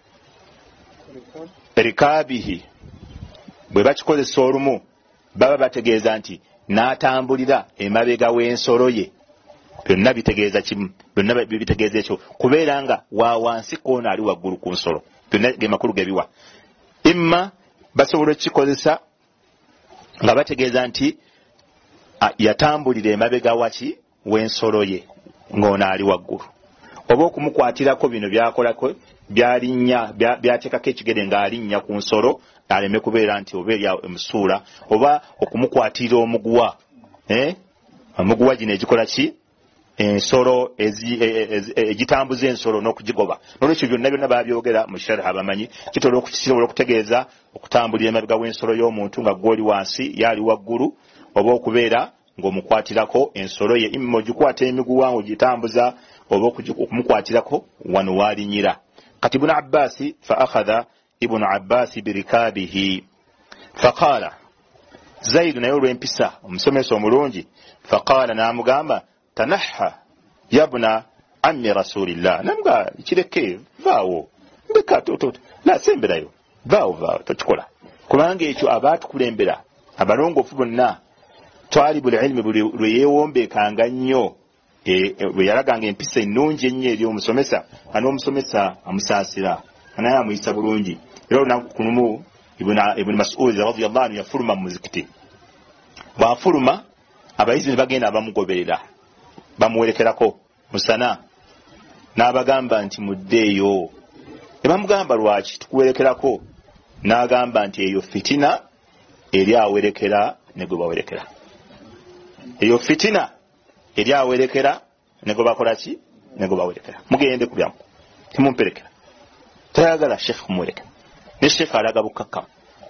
rikabihi bwe bakikozesa olumu baba bategeeza nti n'atambulira emabega w'ensolo ye. Byonna bitegeeza kimu, byonna bitegeeza ekyo, kubeera nga wa wansi koona ali waggulu ku nsolo. Byonna ge makulu gebiwa. Imma basobola okukikozesa nga bategeeza nti yatambulira emabega waki w'ensolo ye ng'ono ali waggulu, oba okumukwatirako bino byakolako byalinnya byateekako ekigere ng'alinnya ku nsolo aleme kubeera nti oba eri emusuula, oba okumukwatira omuguwa eh omuguwa gino egikola ki ensolo egitambuza ensolo n'okugigoba. Nolwekyo byonna byonna babyogera mu sharh abamanyi kitolokukisobola okutegeeza okutambulira emabega w'ensolo y'omuntu nga gwoli wansi yali waggulu, oba okubeera ng'omukwatirako ensolo ye imma ogikwata emiguwa ogitambuza oba okumukwatirako wano waalinyira. Kati Ibn Abbas fa akhadha Ibn Abbas birikabihi faqala Zaid naye olw'empisa omusomesa omulungi faqala namugamba tanaha yabna ammi rasulillah, namga kireke vaawo ndeka toto la semberayo vaawo vaawo tokikola kubanga ekyo abaatukulembera abalongoofu bonna twalibul ilmi buli lwe yeewombeekanga nnyo bwe yalaganga empisa ennungi ennyo eri omusomesa an'omusomesa amusaasira naye amuyisa bulungi. Era olunaku kunumu Ibn Mas'ud radiyallahu anhu yafuluma mu muzikiti, bw'afuluma abayizi ne bagenda abamugoberera bamuwerekerako musana n'abagamba nti muddeeyo. Ne bamugamba lwaki tukuwerekerako? N'agamba nti eyo fitina eri awerekera ne gwe bawerekera, eyo fitina eri awerekera ne gwe bakola ki ne gwe bawerekera. Mugende ku byamu timumperekera, tayagala Sheikh kumuwerekera ne Sheikh alaga bukkakkamu,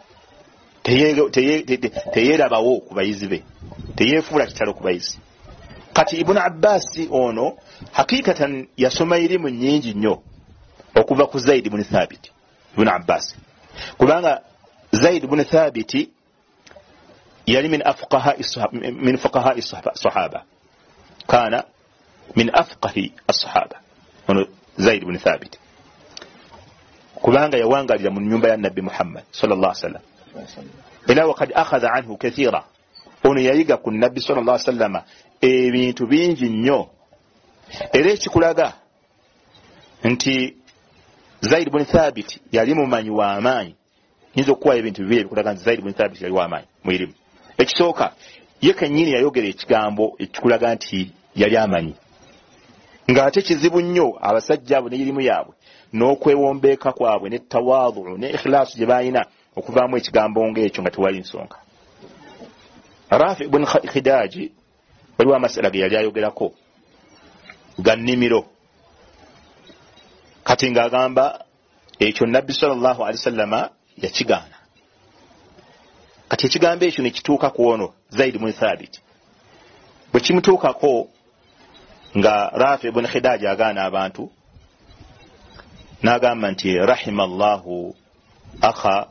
teyeerabawo ku bayizi be, teyeefuula kitalo ku bayizi. Kati Ibn Abbas ono hakikatan yasoma ilimu nyingi nnyo okuva ku Zaid ibn Thabit. Ibn Abbas kubanga Zaid ibn Thabit yali min afqaha min fuqaha as-sahaba, kana min afqahi as-sahaba ono Zaid ibn Thabit, kubanga yawangalira mu nyumba ya Nabi Muhammad sallallahu alaihi wasallam. Ila waqad akhadha anhu kathira, ono yayiga ku Nabi sallallahu alaihi wasallam ebintu bingi nnyo. Era ekikulaga nti Zaid ibn Thabit yali mumanyi wa amaanyi, nyinza okuwa ebintu bibiri ebikulaga nti Zaid ibn Thabit yali wa amaanyi mu ilimu. Ekisooka ye kennyini yayogera ekigambo ekikulaga nti yali amanyi, ng'ate kizibu nnyo abasajja abo n'irimu yaabwe n'okwewombeeka kwabwe ne tawaadhu ne ikhlaasu gye balina okuvaamu ekigambo ng'ekyo nga tewali nsonga. Rafi ibn Khidaji waliwo amasala ge yali ayogerako ga nnimiro, kati ng'agamba ekyo Nabbi sallallahu alaihi wasallama yakigaana. Kati ekigambo ekyo ne kituuka ku ono Zaid ibn Thabit, bwe kimutuukako nga Rafi ibn Khidaji agaana abantu, n'agamba nti rahimallahu akha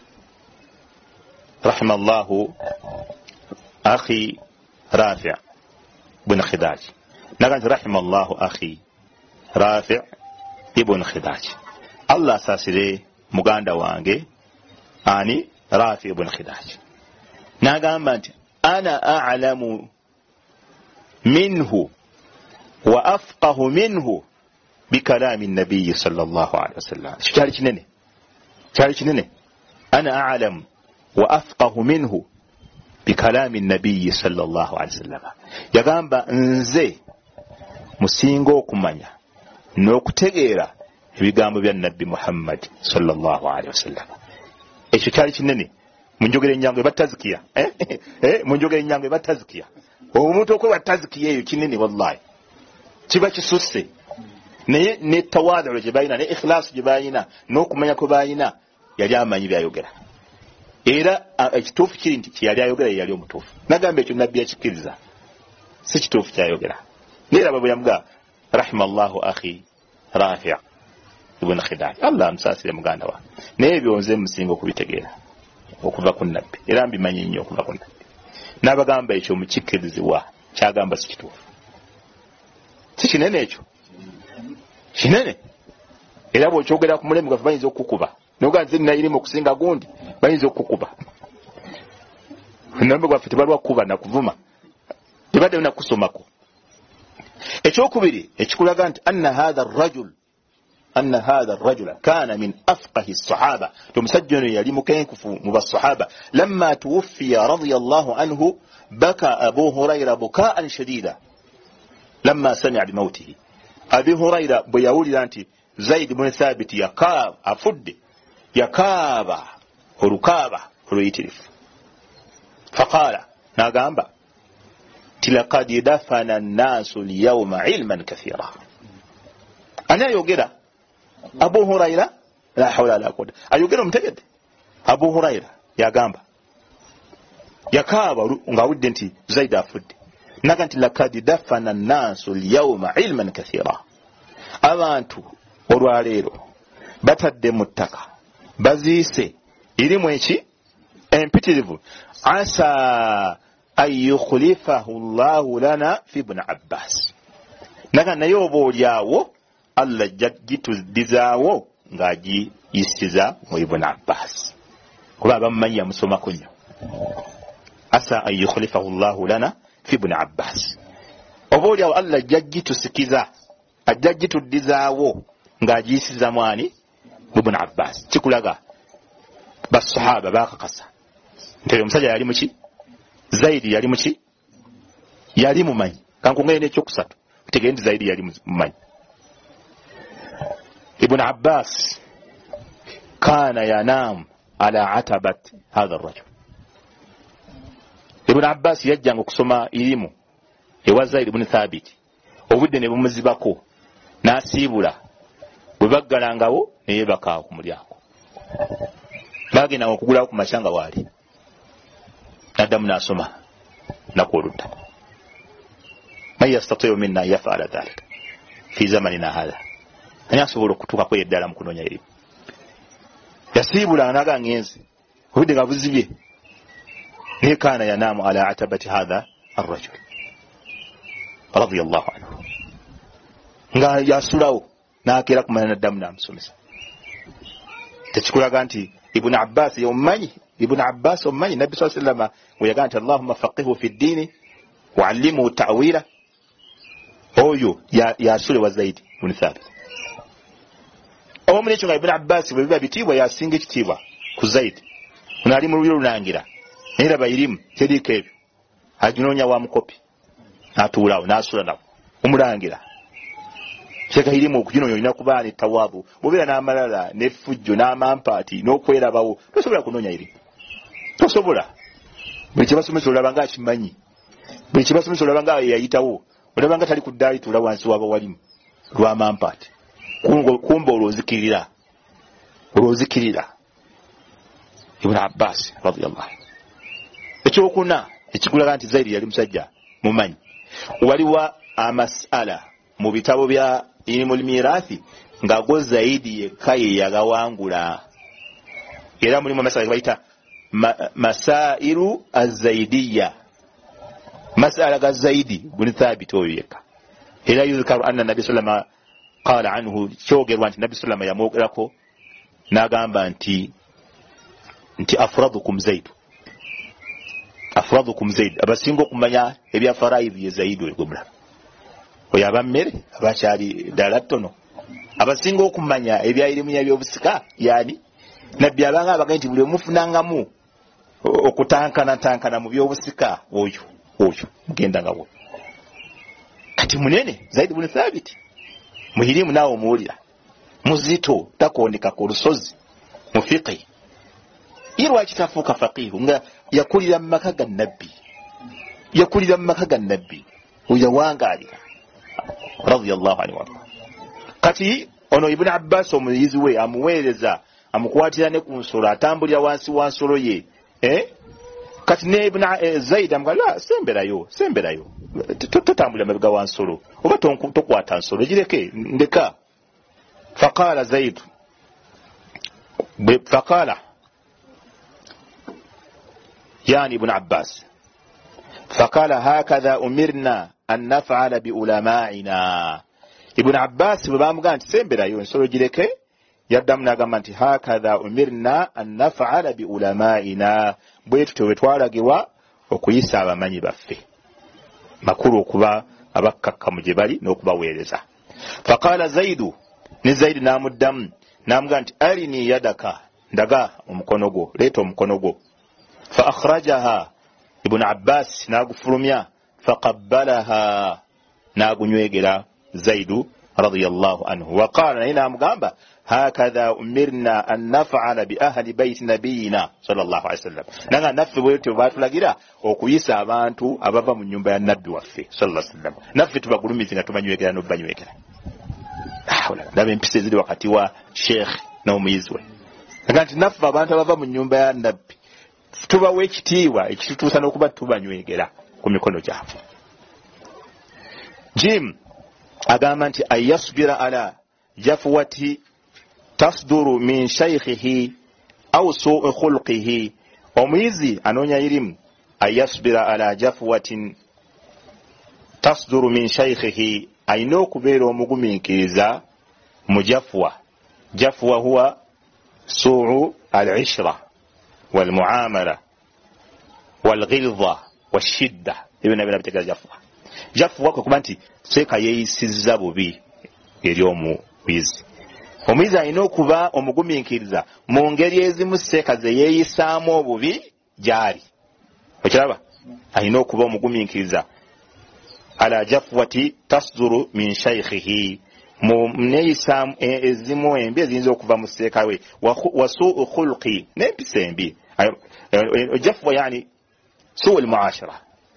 rahimallahu akhi Rafi' ibn Khidaji, n'agamba nti rahimallahu akhi Rafi' ibn Khidaji, Allah asaasire muganda wange ani Rafi ibn Khidaji. N'agamba nti ana a'lamu minhu wa afqahu minhu bikalami nabiyyi sallallahu alaihi wasallam. Kyali kinene, kyali kinene. Ana a'lamu wa afqahu minhu bikalami nabiyyi sallallahu alaihi wasallam. Yagamba nze musinga okumanya n'okutegeera ebigambo bya Nabbi Muhammad sallallahu alaihi wasallam. Ekyo kyali kinene. Munjogere nyango batazikiya eh eh munjogere nyango batazikiya. Omuntu okwe batazikiya eyo kinene wallahi. Kiba kisusse. Naye ne tawadhu gye bayina ne ikhlas gye bayina n'okumanya ko bayina yali amanyi byayogera. Era ekituufu kiri nti yali ayogera yali omutuufu. Nagamba ekyo Nabbi yakikiriza, si kituufu kyayogera. Nera bwe yamuga rahimallahu akhi Rafi' ibn Khidaji, Allah amsaasire muganda wa. Naye byonze musingo kubitegeera okuva ku Nabbi, era mbimanyi nnyo okuva ku Nabbi. N'abagamba ekyo mukikirizibwa, kyagamba si kituufu. Si kinene ekyo kinene. Era bw'okyogera ku mulemu gafu bayinza okukuba, n'oganze nina irimu okusinga gundi bayinza okukuba. Nambe gwaffe tebalwa kukuba na kuvuma, tebadde na kusomako. Ekyokubiri ekikulaga nti anna hadha ar-rajul anna hadha ar-rajula kana min afqahi as-sahaba, tumusajjano yali mukenkufu mu bas-sahaba. Lamma tuwfiya radiyallahu anhu baka Abu Hurayra bukaan shadida lamma sami'a bi mawtihi. Abi Huraira bwe yawulira nti Zaid ibn Thabit yakaaba afudde yakaaba olukaaba oluyitirifu faqala nagamba tilaqad dafana an-nasu al-yawma ilman kathira. Ani ayogera? Abu Huraira la hawla wala quwwata. Ayogera mutegedde Abu Huraira yagamba yakaaba nga awudde nti Zaid afudde naga nti laqad dafana an-nasu al-yawma ilman kathira. Abantu olwaleero batadde mu ttaka baziise irimu eki empitirivu asa an yukhlifahu Allahu lana fi ibn Abbas. Naga naye oba olyawo Allah jagitudizaawo ng'agiyisiza mu Ibn Abbas kuba abamumanyi yamusomako nnyo. Asa an yukhlifahu Allahu lana fi ibn Abbas. Oba olyawo Allah jagitusikiza ajja gituddizaawo ng'agiyisiza mwani Ibn Abbas. Kikulaga basahaba bakakasa nti omusajja yali muki Zaidi yali muki yali mumanyi. Kankungere n'ekyokusatu tegere nti Zaidi yali mumanyi. Ibn Abbas kana yanam ala atabat hadha ar-rajul. Ibn Abbas yajjanga okusoma irimu ewa Zaid ibn Thabit obudde ne bumuzibako n'asiibula bwe baggalangawo ne yebaka ku mulyango bagenda okugulawo ku machanga waali naddamu n'asoma nakwoludda. Man yastati'u minna yaf'ala dhalika fi zamanina hadha. Ani asobola okutuukako eddala mu kunoonya erimu? Yasiibula naga ngenzi obudde nga buzibye naye kaana yanaamu ala atabati hadha ar-rajul radiyallahu anhu nga yasulawo n'akeera kumanya naddamu n'amusomesa. Tekikulaga nti Ibn Abbas yomanyi Ibn Abbas omanyi Nabbi sallallahu alayhi wa sallam we yagaa nti Allahumma faqihu fi ddiini wa'allimhu ta'wila. Oyo yasule wa Zaidi ibn Thabit. Omuli ekyo nga Ibn Abbas bwe biba bitiibwa yasinga ekitiibwa ku Zaidi. Ono ali mu lubyo lunangira naye raba irimu teriko ebyo aginoonya wa mukopi n'atuulaawo n'asula nawo omulangira kyeka irimu okuginoonya olina kuba ne tawaabu bw'obeera n'amalala n'effujjo n'amampaati n'okwerabawo tosobola kunoonya irimu tosobola. Buli kye basomesa olaba nga akimanyi buli kye basomesa olaba nga yayitawo olaba nga tali ku ddaali tuula wansi w'abawalimu lw'amampaati kumba olwozikirira olwozikirira. Ibn Abbas radiyallahu anhu. Ekyokuna ekikulaga nti Zaidi yali musajja mumanyi. Waliwo amasala mu bitabo bya ilmul mirathi nga go Zaidi yekka ye yagawangula era mulimu amasala bayita ma, masairu az-zaidiyya masala ga Zaidi ibn Thabit oyo yekka. Era yuzkaru anna Nabi sallallahu alayhi wasallam qala anhu kyogerwa nti Nabi sallallahu alayhi wasallam yamwogerako n'agamba nti nti afradukum Zaid afradukum Zaid abasinga okumanya ebya faraidhi ye Zaid wegumla oyo abammere abakyali ddala ttono abasinga okumanya ebya irimu y'ebyobusika yani Nabbi abanga abaga nti buli mufunangamu okutankana tankana mu byobusika oyo oyo mugenda ngawo kati munene Zaid ibn Thabit muhirimu nawo muwulira muzito takondeka ku lusozi mu fiqhi irwa kitafuuka faqihu nga yakulira mu maka ga Nabbi yakulira mu maka ga Nabbi oyo wangaalira radiyallahu anhu. Kati ono Ibn Abbas omuyizi we amuweereza amukwatira ne ku nsolo atambulira wansi wa nsolo ye eh kati ne Ibn eh, Zaid amugala semberayo semberayo totambulira mabega wa nsolo oba tokwata nsolo gireke ndeka. Faqala Zaid faqala yani Ibn Abbas faqala hakadha umirna an naf'ala bi ulama'ina. Ibn Abbas bamugamba nti semberayo ensolo gireke yaddamu n'agamba nti hakadha umirna an naf'ala bi ulama'ina bwe tutwe twalagibwa okuyisa abamanyi baffe makulu okuba abakkakkamu gye bali n'okubaweereza. Faqala Zaidu ne Zaidi n'amuddamu n'amugamba nti arini yadaka ndaga omukono gwo leeta omukono gwo. Fa akhrajaha Ibn Abbas n'agufulumya faqabbalaha n'agunywegera Zaidu radiyallahu anhu waqala ina mugamba hakadha umirna an naf'ala bi ahli bayt nabiyina sallallahu alaihi wasallam nanga naffe bwetu batulagira okuyisa abantu abava mu nyumba ya nabbi waffe sallallahu alaihi wasallam naffe tubagulumize nga tubanywekera no banywekera ahula ndabe mpise zili wakati wa sheikh na omuyizwe nganti naffe abantu abava mu nyumba ya nabbi tubawe ekitiibwa ekitutuusa n'okuba tubanywegera ku mikono gyabwe. Jim agamba nti ayasbira ala jafwati tasduru min shaykhihi au su'i khulqihi, omuyizi anoonya irimu ayasbira ala jafwatin tasduru min shaykhihi, ayina okubeera omugumiikiriza mu jafwa. Jafwa huwa su'u al-ishra wal-muamala wal-ghilza wash-shidda, ebyo nabyo bitegeeza jafwa. Jafwa kuba nti seeka yeeyisizza bubi eri omuyizi. Omuyizi alina okuba omugumiikiriza mu ngeri ezimu seeka ze yeeyisaamu obubi gyali. Okiraba? Alina okuba omugumiikiriza ala jafwati tasduru min shaykhihi, mu neeyisaamu ezimu embi eziyinza okuva mu seeka we, wa su'u khulqi, n'empisa embi. Jafwa yani su'u al-muashira,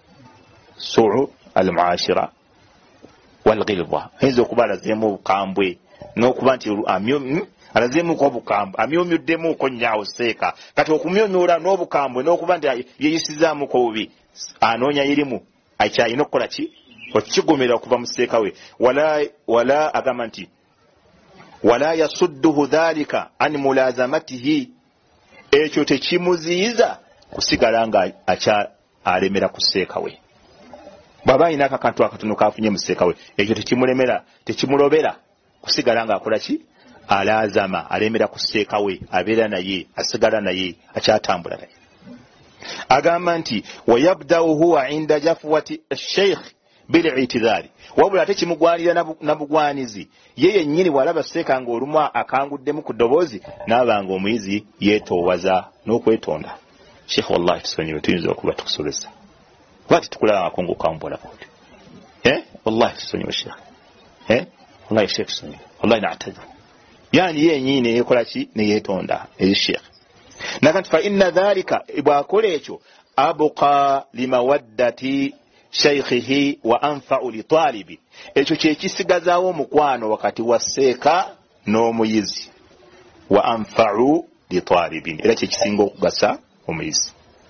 su'u al-muashira wal-ghilza, ayinza okuba alazeemu obukambwe n'okuba nti alazeemuko obukambwe, amyomyuddemu nnyaawo seeka. Kati okumyomyola n'obukambwe n'okuba nti yeeyisizaamuko bubi, anoonya irimu akyalina okukola ki? Okigomera okuva mu seeka we. wala wala agamba nti wala yasudduhu dhalika an mulazamatihi, ekyo tekimuziyiza kusigala nga akya alemera ku seeka we. Baba ina akakantu akatono kafunye mu seeka we, ekyo tekimulemera tekimulobera kusigala nga akola ki? Alazama, alemera ku seeka we, abeera naye, asigala naye, akyatambula naye. Agamba nti wayabda'u huwa inda jafwati ash-shaykh bil'itidhari, wabula ate kimugwanira nabugwanizi yeye nnyini bwalaba seeka nga olumu akanguddemu ku ddoboozi n'abanga omuyizi yeetoowaza n'okwetonda. Sheikh wallahi tusonyiwe, tuyinza okuba tukusobeza bati tukulaba akongo kambola bodi eh wallahi tusonyiwe Sheikh eh wallahi Sheikh tusonyiwe wallahi na'tadu, yani yeye nnyini yekola ki? Ne yeetonda eri Sheikh. Nakanti fa inna dhalika, ibwakola ekyo abqa limawaddati shaykhihi wa anfa'u li talibi, ekyo kye kisigazaawo omukwano wakati wa seeka n'omuyizi, wa anfa'u li talibin, era kye kisinga okugasa omuyizi.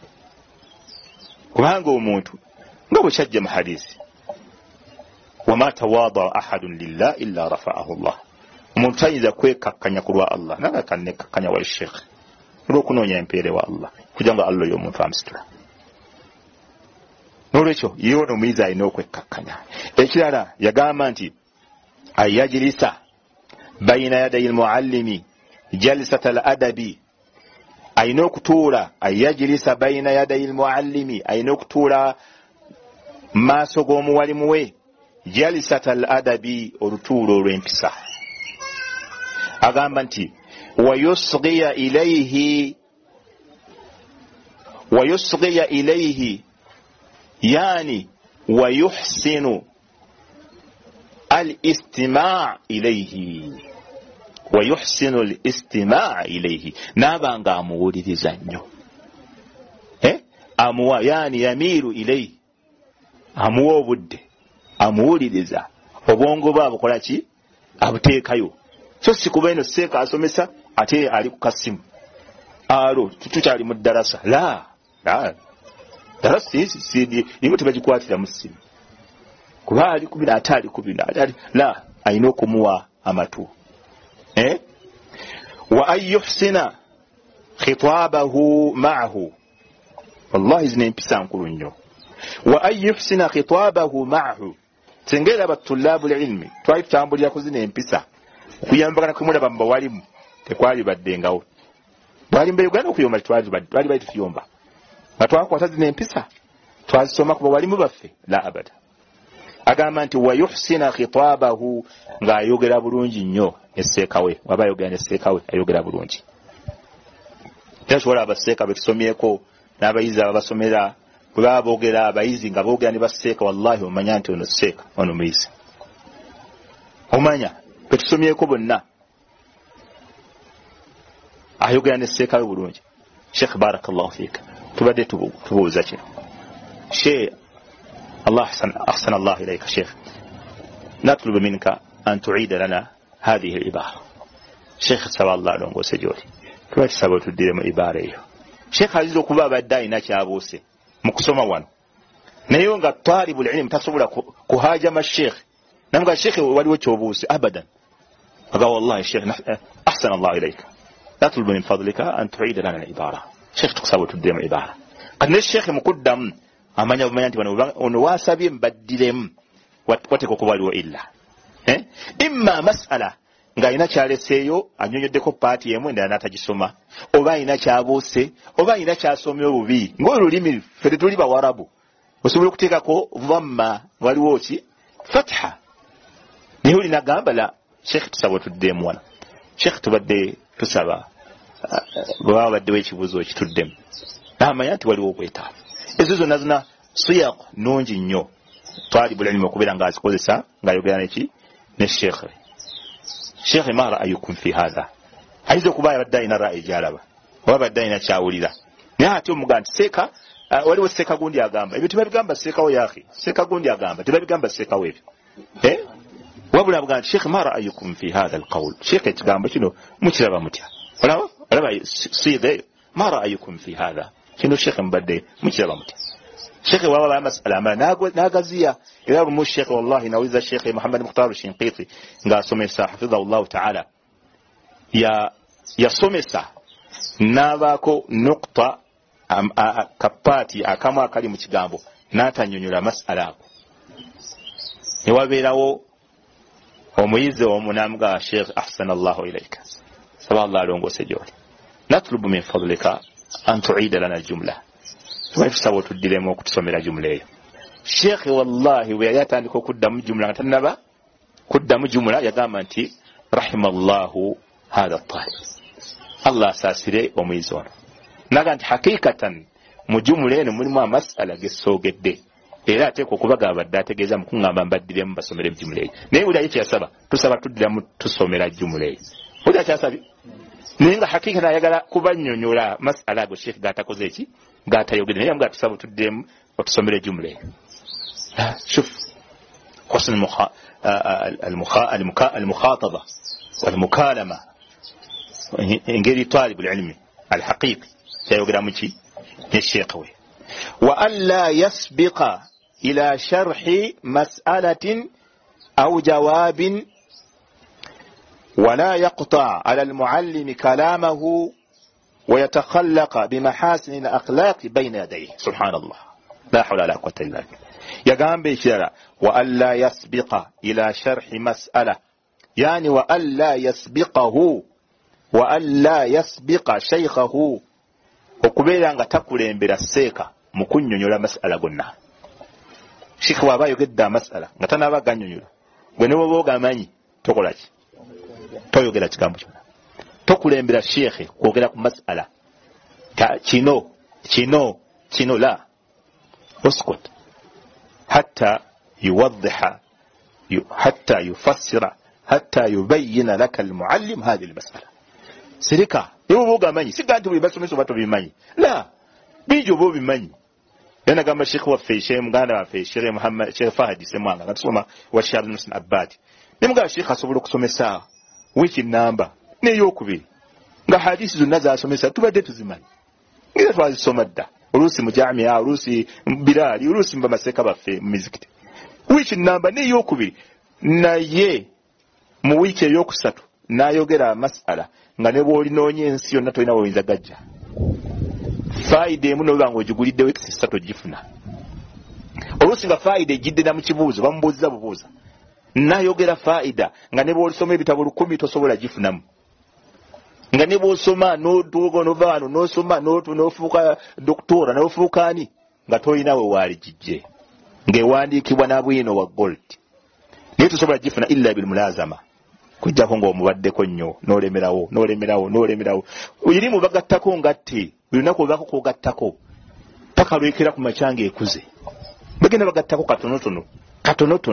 Kubanga omuntu nga bwe kyajja mu hadisi, wama tawaada ahadun lillah illa rafa'ahu Allah, omuntu tayinza kwekakkanya ku lwa Allah naga kannekakkanya wa Sheikh olw'okunoonya empeere wa Allah kugira nga Allah y'omuntu amusitula. N'olwekyo yewe omuyizi alina okwekkakkanya. Ekirala yagamba nti ayajirisa bayina yadayi almuallimi jalisata al-adabi, alina okutuula ayajirisa bayina yadayi almuallimi, alina okutuula maaso g'omuwalimu we, jalisata al-adabi, olutuulo olw'empisa. Agamba nti wayusghiya ilayhi wayusghiya ilayhi yani wayuhsinu al-istima' ilayhi, wayuhsinu al-istima' ilayhi, nabanga amuwuliriza nnyo eh amuwa, yani yamiru ilayhi, amuwa obudde, amuwuliriza, obwongo bwe abukola ki? Abuteekayo. So si kuba eno seeka asomesa ate ali ku kasimu alo tukyali mu darasa, la la darasa isi sidi ingo tebagikwatira mu simu kuba ali kubira ate ali kubira ate la, ayina okumuwa amatu eh wa ayyuhsina khitabahu ma'ahu, wallahi zine mpisa nkulu nnyo. Wa ayyuhsina khitabahu ma'ahu, tengera batulabu ilmi twali tutambulira kuzina empisa okuyambagana kumulaba mba walimu tekwali baddengawo, bwali mbe Uganda okuyomba twali twali bali tuyomba nga twakwata zina empisa twazisoma kuba walimu baffe, la abada. Agamba nti wayuhsina khitabahu, ng'ayogera bulungi nnyo esseeka we, waba ayogera n'esseeka we ayogera bulungi. Tekisobola abaseeka be tusomyeko n'abayizi ababasomera bwe baba boogera, abayizi nga boogera ne baseeka, wallahi omanya nti ono seeka ono muyizi. omanya betusomyeko bonna ayogera ne seekawe bulungi Sheikh barakallahu fika tubadde tubuuza kino Sheikh Allah ahsan ahsan Allah ilayka Sheikh نطلب منك أن تعيد لنا هذه العبارة شيخ سوى الله لونغو سجولي كما تسابو تدير من عبارة شيخ عزيزو كبابا داينا كابوسي مكسوما وانو نيونغا طالب العلم تصبر كهاجم الشيخ نمغا الشيخ ولو تشوبوسي أبدا فقال والله الشيخ أحسن الله إليك نطلب من فضلك أن تعيد لنا العبارة شيخ تسابو تدير من عبارة قد الشيخ مقدم أما نيو ميانتي ونواسبي مبدلهم wateko kubaliwo illa eh imma mas'ala nga ina kyaleseeyo anyonyoddeko paati yemu ndala natagisoma oba ina kyabuuse oba ina kyasomye obubi ng'olulimi ffe tuli bawarabu osobola okuteekako dhamma waliwo ki fatha niho linagamba la Sheikh tusaba tuddemu wano Sheikh tubadde tusaba bwe baddewo ekibuuzo ekituddemu namanya nti waliwo obwetaavu ezo zonna zina siyaq nungi nnyo طالب العلم وكبيرا غاز قولسا غايوغيا نيكي نشيخ شيخ ما رايكم في هذا عايز كوبايا بداينا راي جالبا وبداينا تشاوليلا نياتي مuganda seka waliwo seka gundi agamba ebyo tibabigamba seka wo yakhi seka gundi agamba tibabigamba seka webi eh wabula muganda sheikh ma رايكم في هذا القول sheikh tgamba kino mukiraba mutya wala wala side ما رايكم في هذا kino sheikh mbadde mukiraba mutya شيخ والله مسألة ما ناقول ناقزية إذا رمو الشيخ والله نويز الشيخ محمد مختار الشنقيطي قال سميسا حفظه الله تعالى يا يا سميسا ناباكو نقطة أم كباتي أكما كلمة جامبو ناتا نيونيولا مسألة يوابيلاو وميز ومنامغا الشيخ أحسن الله إليك سبحان الله لونغو سجول نطلب من فضلك أن تعيد لنا الجملة tusaba tuddiremu okutusomera jumla eyo Sheikh wallahi we yatandika okuddamu jumla ngatanaba kuddamu jumla yagamba nti rahimallahu hadha at-talib Allah asasire omuyizi ono naga nti hakikatan mu jumla eno mulimu amasala gesogedde era ate ko kubaga badde ategeeza mu kungamba mbaddiremu basomere jumla eyo naye uli ayiki yasaba tusaba tuddiremu tusomera jumla eyo uli akyasabi ninga hakikatan ayagala kubanyonyola masala go Sheikh gatakoze eki gata yogede naye mga tusabu tuddemu otusomere jumla شوف حسن المخا المخا المكا المخاطبه والمكالمه انجري طالب العلم الحقيقي سيقرا مشي الشيخ وي والا يسبق الى شرح مساله او جواب ولا يقطع على المعلم كلامه ويتخلق بمحاسن الأخلاق بين يديه سبحان الله لا حول ولا قوة إلا بالله يقام بشرع وألا يسبق إلى شرح مسألة يعني وألا يسبقه وألا يسبق شيخه وقبيل أن تقولين بلا السيكة مكن ينيولا مسألة قلنا شيخ وابا يقدى مسألة نتنا بقى ينيولا ونوى بوغا ماني تقولك تو يقولك كامبشنا tokulembera shekhe kwogera ku mas'ala ta kino kino kino la uskut hatta yuwaddiha hatta yufassira hatta yubayyana laka almuallim hadhihi almas'ala sirika ibo boga manyi siganti buli basomeso bato bimanyi la bijo bo bimanyi yana gamba shekhe wa feshe muganda wa feshe Muhammad Sheikh Fahdi semwanga natusoma wa Sheikh Muslim Abadi nimuga shekhe asobola kusomesa wiki namba n'eyokubiri nga hadisi zonna zasomesa tubadde tuzimanyi ngera twazisoma dda oluusi mu jamia oluusi birali oluusi mba maseka baffe mu mizikiti wiki namba n'eyokubiri naye mu wiki eyokusatu n'ayogera masala nga ne bw'olinoonye ensi yonna tolina woyinza gajja faayida emu noba nga ogigulidde wiki satu ogifuna oluusi nga faayida ejjidde na mu kibuuzo bamubuuziza bubuuza n'ayogera faayida nga ne bw'olisoma ebitabo lukumi tosobola gifunamu nga ne bw'osoma n'otuuka n'ova wano n'osoma n'ofuuka doktora n'ofuuka ani nga tolina we waali gijje ng'ewandiikibwa na bwino wa gold naye tosobola gifuna illa bilmulazama kujjako ng'omubaddeko nnyo n'olemerawo n'olemerawo n'olemerawo irimu bagattako ngatti buli lunaku obaako kogattako paka lwekera ku makyanga ekuze bagenda bagattako katonotono katonotono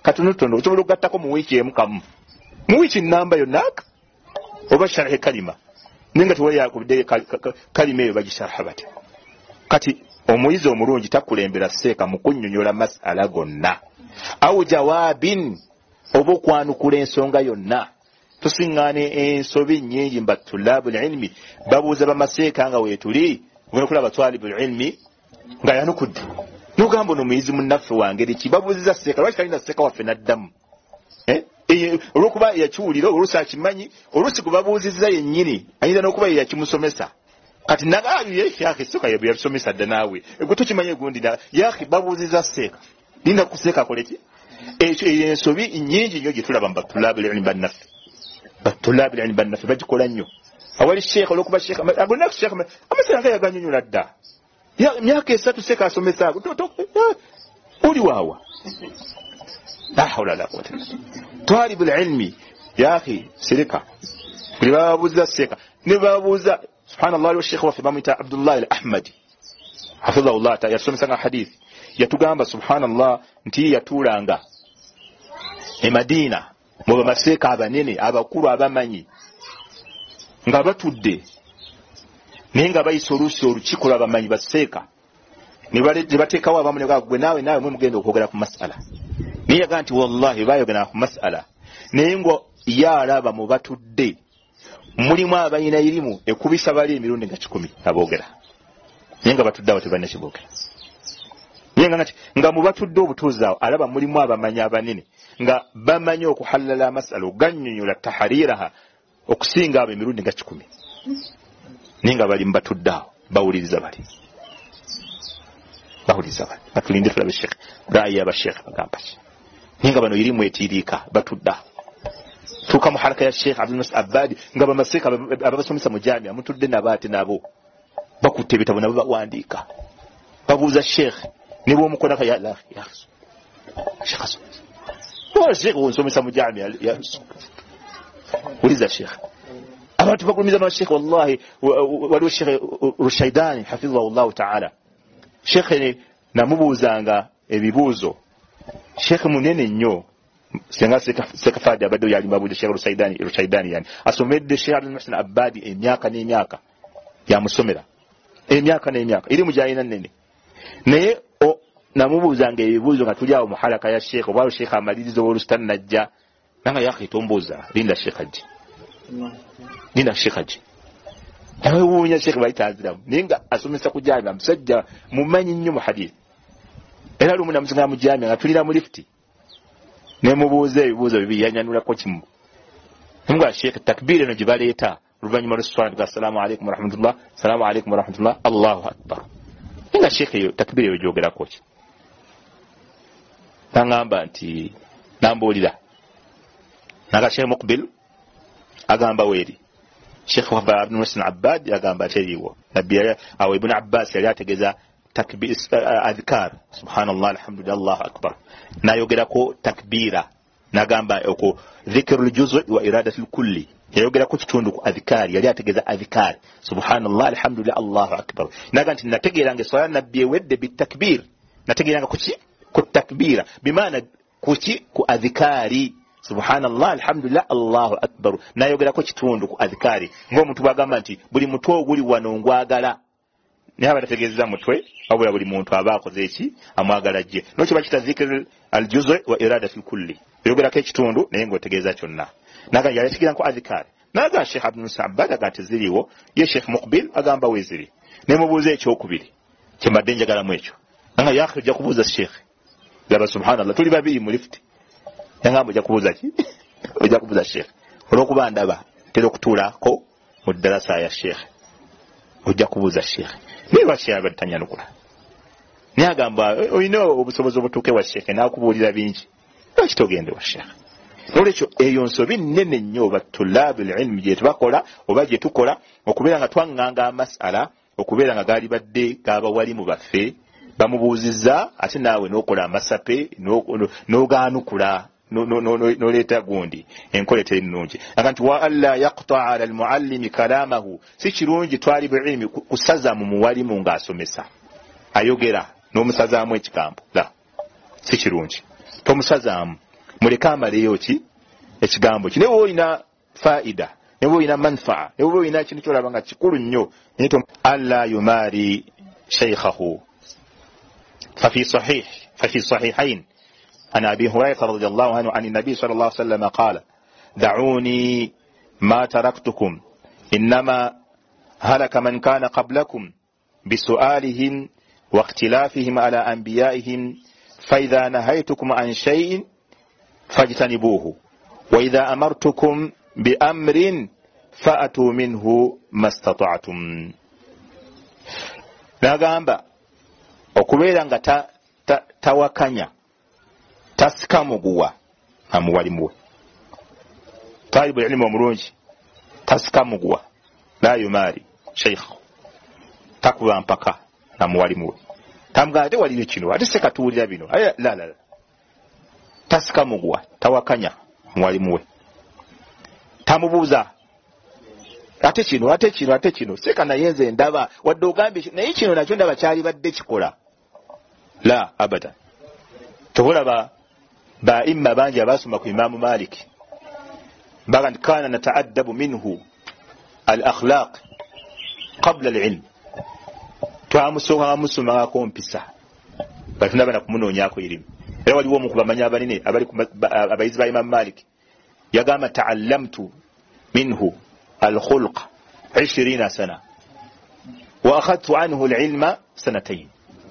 katonotono osobola okugattako mu wiiki emu kamu mu wiiki namba yonnaka oba sharhi kalima naye nga teweyakubidde kalima eyo bagisharha bati kati omuyizi omulungi takulembera seeka mu kunnyonnyola masala gonna awu jawaabin oba okwanukula ensonga yonna tusiŋŋaane ensobi nnyingi mba tulabul ilmi babuuza bamaseeka nga weetuli ogenda okulaba twalibul ilmi nga yanukudde nogamba ono muyizi munnaffe wangeri ki babuuziza seeka lwaki talina seeka waffe naddamu olwokuba yakiwulira oluusi akimanyi oluusi gwe babuuzizza yennyini ayinza n'okuba ye yakimusomesa kati nagaayo yaki seeka yabwe yabisomesa dda naawe gwe tukimanye gundi yaki babuuzizza seeka linda ku seeka akoleki ekyo ensobi nnyingi nnyo gye tulaba mu batulabul ilmi bannaffe batulabul ilmi bannaffe bagikola nnyo awali sheekh olwokuba sheekh agolina ku sheekh amasera nga yaganyonyola dda myaka esatu seeka asomesa oli waawa la hawla la quwwata talibul ilmi ya akhi sirika buli babuuza seeka ne babuuza subhanallah wa sheekh waffe bamuyita Abdullah al-Ahmadi hafidhahullah ta'ala yasomesa nga hadithi yatugamba subhanallah nti yatulanga e Madina mu bamaseeka abanene abakulu abamanyi nga batudde naye nga bayisa oluusi olukiiko lw'abamanyi baseeka ne bateekawo abamu ne gwe naawe naawe mwe mugenda okwogera ku masala naye yaga nti wallahi bayogera ku masala naye ngo yaalaba mu batudde mulimu abalina irimu ekubisa bali emirundi nga kikumi aboogera naye nga batudde awo tebalina kiboogera naye nga nati nga mu batudde obutuuzaawo alaba mulimu abamanyi abanene nga bamanyi okuhalala amasala ogannyonnyola tahariraha okusinga abo emirundi nga kikumi naye nga bali mu batudde awo bawuliriza bali bawuliriza bali batulinde tulabe sheekh raayi abasheekh bagamba ki naye nga bano irimu etiiriika batudde awo tuuka mu haraka ya sheekh Abdul Nasir Abadi nga bamaseeka ababasomesa mu jamia mutudde nabo ate nabo bakutte ebitabo nabo bawandiika babuuza sheekh ne bw'omukonaka ya la ya sheekh aso wala sheekh wonsomesa mu jamia ya uliza sheekh abantu bagulumiza na sheekh wallahi waliwo sheekh Rushaydani hafidhahullah ta'ala sheekh namubuuzanga ebibuuzo sheekh munene nnyo senga seka fadi abadde yali mabuuza sheekh Rushaydani Rushaydani yani asomedde sheekh Abdul Muhsin Abadi emyaka n'emyaka yamusomera emyaka n'emyaka iri mujayina nene naye namubuuzanga ebibuuzo nga tuli awo mu halaka ya sheekh obwalo sheekh amalirizo w'olusitani najja nanga yakitombuuza linda sheekh aji linda sheekh aji nawe wuunya sheekh bayitaaziramu naye nga asomesa ku jamia musajja mumanyi nnyo mu hadithi era lumu namusinga mu jamia nga tulira mu lifti ne mubuuza ebibuuzo bibiri yanyanulako kimu nga sheekh takbiri eno gye baleeta oluvannyuma lw'eswala nga assalamu alaikum warahmatullah assalamu alaikum warahmatullah allahu akbar nga sheekh eyo takbiri eyo gyogerako ki nangamba nti nambuulira naga sheekh Muqbil agamba weeri sheekh wahba Abdul Muhsin Abbad agamba teriiwo nabbi awo Ibn Abbas yali ategeza takbir adhkar subhanallah alhamdulillah allahu akbar nayogerako takbira nagamba oko dhikrul juz' wa iradatul kulli yayogerako kitundu ku adhkar yali ategeza adhkar subhanallah alhamdulillah allahu akbar naga nti nategeranga swala nabbi ewedde bitakbir nategeranga ku ki ku takbira bimaana ku ki ku adhkari subhanallah alhamdulillah allahu akbar nayogerako kitundu ku adhkari ng'omuntu bagamba nti buli mutwe oguli wano ngwagala naye abatategeeza mutwe wabula buli muntu aba akoze eki amwagala jje nokyo bakita dhikr al-juz' wa iradatul kulli yogerako ekitundu naye ng'otegeeza kyonna naga yaletegeranko adhkari naga sheekh Abdul Musa Abbad agati ziriwo ye sheekh Muqbil agamba weziri ne mubuuza ekyokubiri kyembadde njagalamu ekyo nanga yakhe ojja kubuuza sheekh gaba subhanallah tuli babiri mu lift yangamba ojja kubuuza ki ojja kubuuza sheekh olwokuba ndaba tera okutuulako mu ddarasa ya sheekh ojja kubuuza sheekh naye lwaki abatanyanukula naye agamba olina obusobozi obutuuke wa sheekh n'akubuulira bingi lwaki togende wa sheekh olwekyo eyo nsobi nnene nnyo batulabul ilmi gye tubakola oba gye tukola okubeera nga twaŋŋanga amasala okubeera nga gaali badde g'abawalimu baffe bamubuuzizza ate naawe n'okola amasape n'ogaanukula noleeta gundi enkola teri nnungi aga nti wa alla yaqta'a ala almuallimi kalamahu si kirungi twalibul ilmi kusaza mu muwalimu ng'asomesa ayogera n'omusazaamu ekigambo la si kirungi tomusazaamu muleke amaleyo ki ekigambo ki. Newe olina faida, newe olina manfaa, newe olina kintu kyolaba nga kikulu nnyo naye alla yumaari shaykhahu. ففي صحيح ففي الصحيحين عن أبي هريرة رضي الله عنه عن النبي صلى الله عليه وسلم قال دعوني ما تركتكم إنما هلك من كان قبلكم بسؤالهم واختلافهم على أنبيائهم فإذا نهيتكم عن شيء فاجتنبوه وإذا أمرتكم بأمر فأتوا منه ما استطعتم. نغامبا okubeera nga ta, ta, tawakanya tasikamuguwa amuwalimuwe. Talibu ilmu omulungi tasikamuguwa la yumaari shaykhu takuba mpaka namuwalimuwe tamugamba ate walire kino ate sekatuulira bino la la la tasikamuguwa tawakanya muwalimuwe tamubuuza ate kino ate kino ate kino seka naye nze ndaba wadde ogambye naye kino nakyo ndaba kyali badde kikola la abada. Tobulaba ba imma bangi abasoma ku Imaamu Malik baga nti kana nataaddabu minhu al akhlaq qabla al ilm. Twamusonga amusomako mpisa batuna bana kumunonyako elimu. Era waliwo mu kubamanya abanene abali abayizi ba Imaamu Malik yagamba ta'allamtu minhu al khulq عشرين سنة وأخذت عنه العلم سنتين.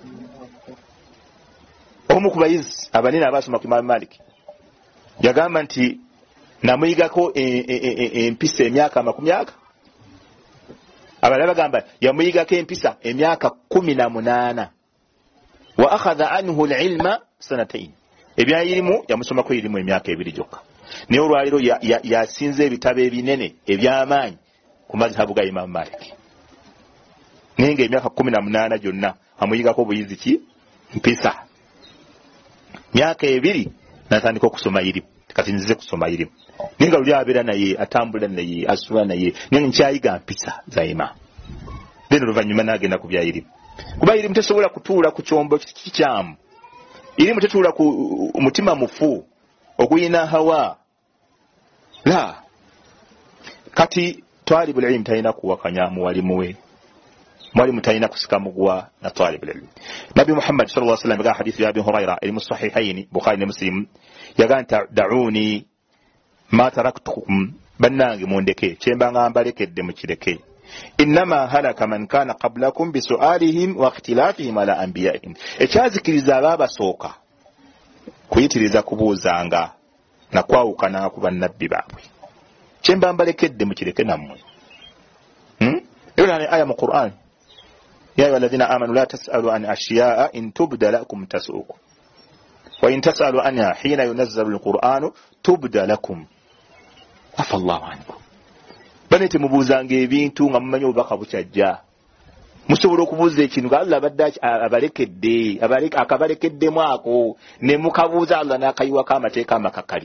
omu kubayizi abanene abasoma ku Imaamu Malik yagamba nti namuyigako empisa emyaka amakumi aga. Abalala bagamba yamuyigako empisa emyaka kumi na munaana. Wa akhadha anhu al-ilma sanatayn. Ebyayirimu yamusomako irimu emyaka ebiri gyokka. Naye olwaliro yasinze ebitabo ebinene ebyamaanyi ku mazhabu ga Imaamu Malik. Ninga emyaka kumi na munaana gyonna amuyigako buyizi ki mpisa. Myaka ebiri natandika okusoma irimu kati nzize kusoma irimu. Ninga luli abeera naye atambula naye asula naye ninga nkyayiga mpisa za Imaamu. Bino luvannyuma n'agenda ku bya irimu. Kuba irimu tesobola kutuula ku kyombo kikyamu. Irimu tetuula ku mutima mufu okuyina hawa la kati twalibu ilmu talina kuwakanya muwalimuwe. Mwalimu talina kusikamugwa na twalibu ilmu. Nabi Muhammad sallallahu alaihi wasallam ga hadithi ya Abi Hurairah ilmu sahihaini Bukhari na Muslim yaganta da'uni ma taraktukum bannange mundeke kyemba ngambalekedde mukireke. Innama halaka man kana qablakum bisu'alihim wa ikhtilafihim ala anbiya'ihim. Ekyazikiriza ababasooka kuyitiriza kubuuzanga na kwawukana ku bannabbi baabwe. Kyemba mbalekedde mukireke nammwe. Hmm? Eyo ni aya mu Qur'an. Ya ayyuhalladhina amanu la tas'alu an ashiya'a in tubda lakum tasu'ukum. Wa in tas'alu anha hina yunazzalu al-Qur'anu tubda lakum. Afa Allahu ankum. Banete mubuuzanga ebintu nga mumanyi obubaka bukyajja. Musobola okubuuza ekintu nga Allah badde abalekedde, abaleka akabalekeddemu ako ne mukabuuza Allah n'akayiwako amateeka amakakali.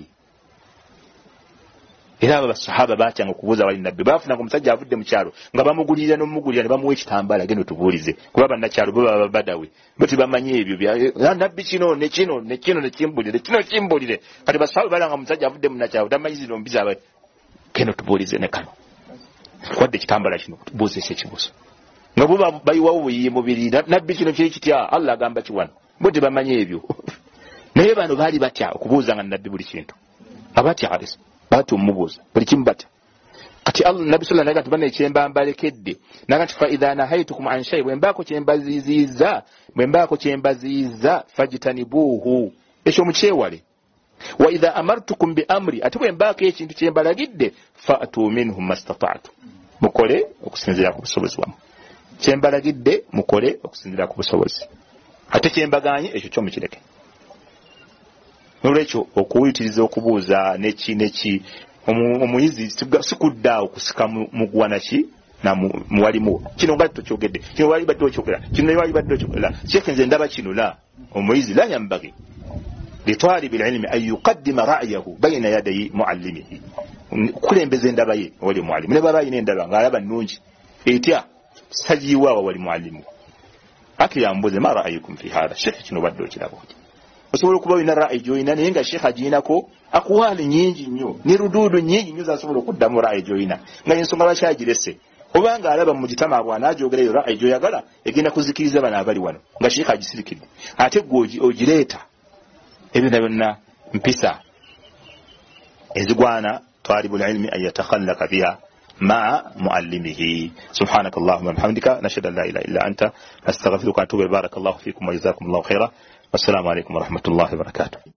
Era aba sahaba batyanga okubuuza wali nabbi bafuna ku musajja avudde mu kyalo nga bamugulira n'omugulira ne bamuwa ekitambala gendo tubuulize kuba bannakyalo bo baba badawe bati bamanyi ebyo bya nabbi kino ne kino ne kino ne kimbulire kino kimbulire kati basahaba balanga musajja avudde mu nakyalo tamanyi zino mbiza aba gendo tubuulize ne kano kwadde kitambala kino tubuuze ekibuuzo nga bo bayiwawo buyiye mubiri nabbi kino kiri kitya Allah agamba kiwano boti bamanyi ebyo naye bano baali batya okubuuza nga nabbi buli kintu abatya alisa batu mubuza buli kimbata kati Allah nabi sallallahu alaihi wasallam kyemba mbalekedde nakati fa idha nahaytukum an shay wembako kyembaziziza wembako kyembaziza fajtanibuhu ekyo mukyewale wa idha amartukum bi amri ati wembako ekintu kyembalagidde fa'tu minhum mastata'tu mukole okusinzira ku busobozi bwamu kyembalagidde mukole okusinzira ku busobozi ate kyembaganye ekyo kyo mukireke. Nolwekyo okuyitiriza okubuuza neki neki omuyizi sikudda okusika mugwana ki na muwalimu kino nga tokyogedde kino wali badde okyogera kino wali badde okyogera kyekenze ndaba kino la omuyizi la yambagi litwali bil ilmi ay yuqaddima ra'yahu bayna yaday muallimihi kulembeze ndaba ye wali muallimu ne baba yine ndaba ngalaba nnungi etya sajiwa wali muallimu akiyambuze mara ayukum fi hada shekhi kino badde okirabo osobola okuba olina ra'yi gy'olina naye nga sheekh agiinako akuwaali nyingi nnyo ne ruduudu nyingi nnyo zasobola okuddamu ra'yi gy'olina nga ensonga lwaki agirese obanga alaba mu mujitama bwana ajogereyo ra'yi gy'oyagala egenda kuzikiriza bano abali wano nga sheekh agisirikidde ate gwe ogireeta ebyo byonna mpisa ezigwana talibul ilmi an yatakhallaka biha مع معلمه. سبحانك اللهم وبحمدك نشهد ان لا اله الا انت نستغفرك ونتوب اليك. بارك الله فيكم وجزاكم الله خيرا والسلام عليكم ورحمه الله وبركاته.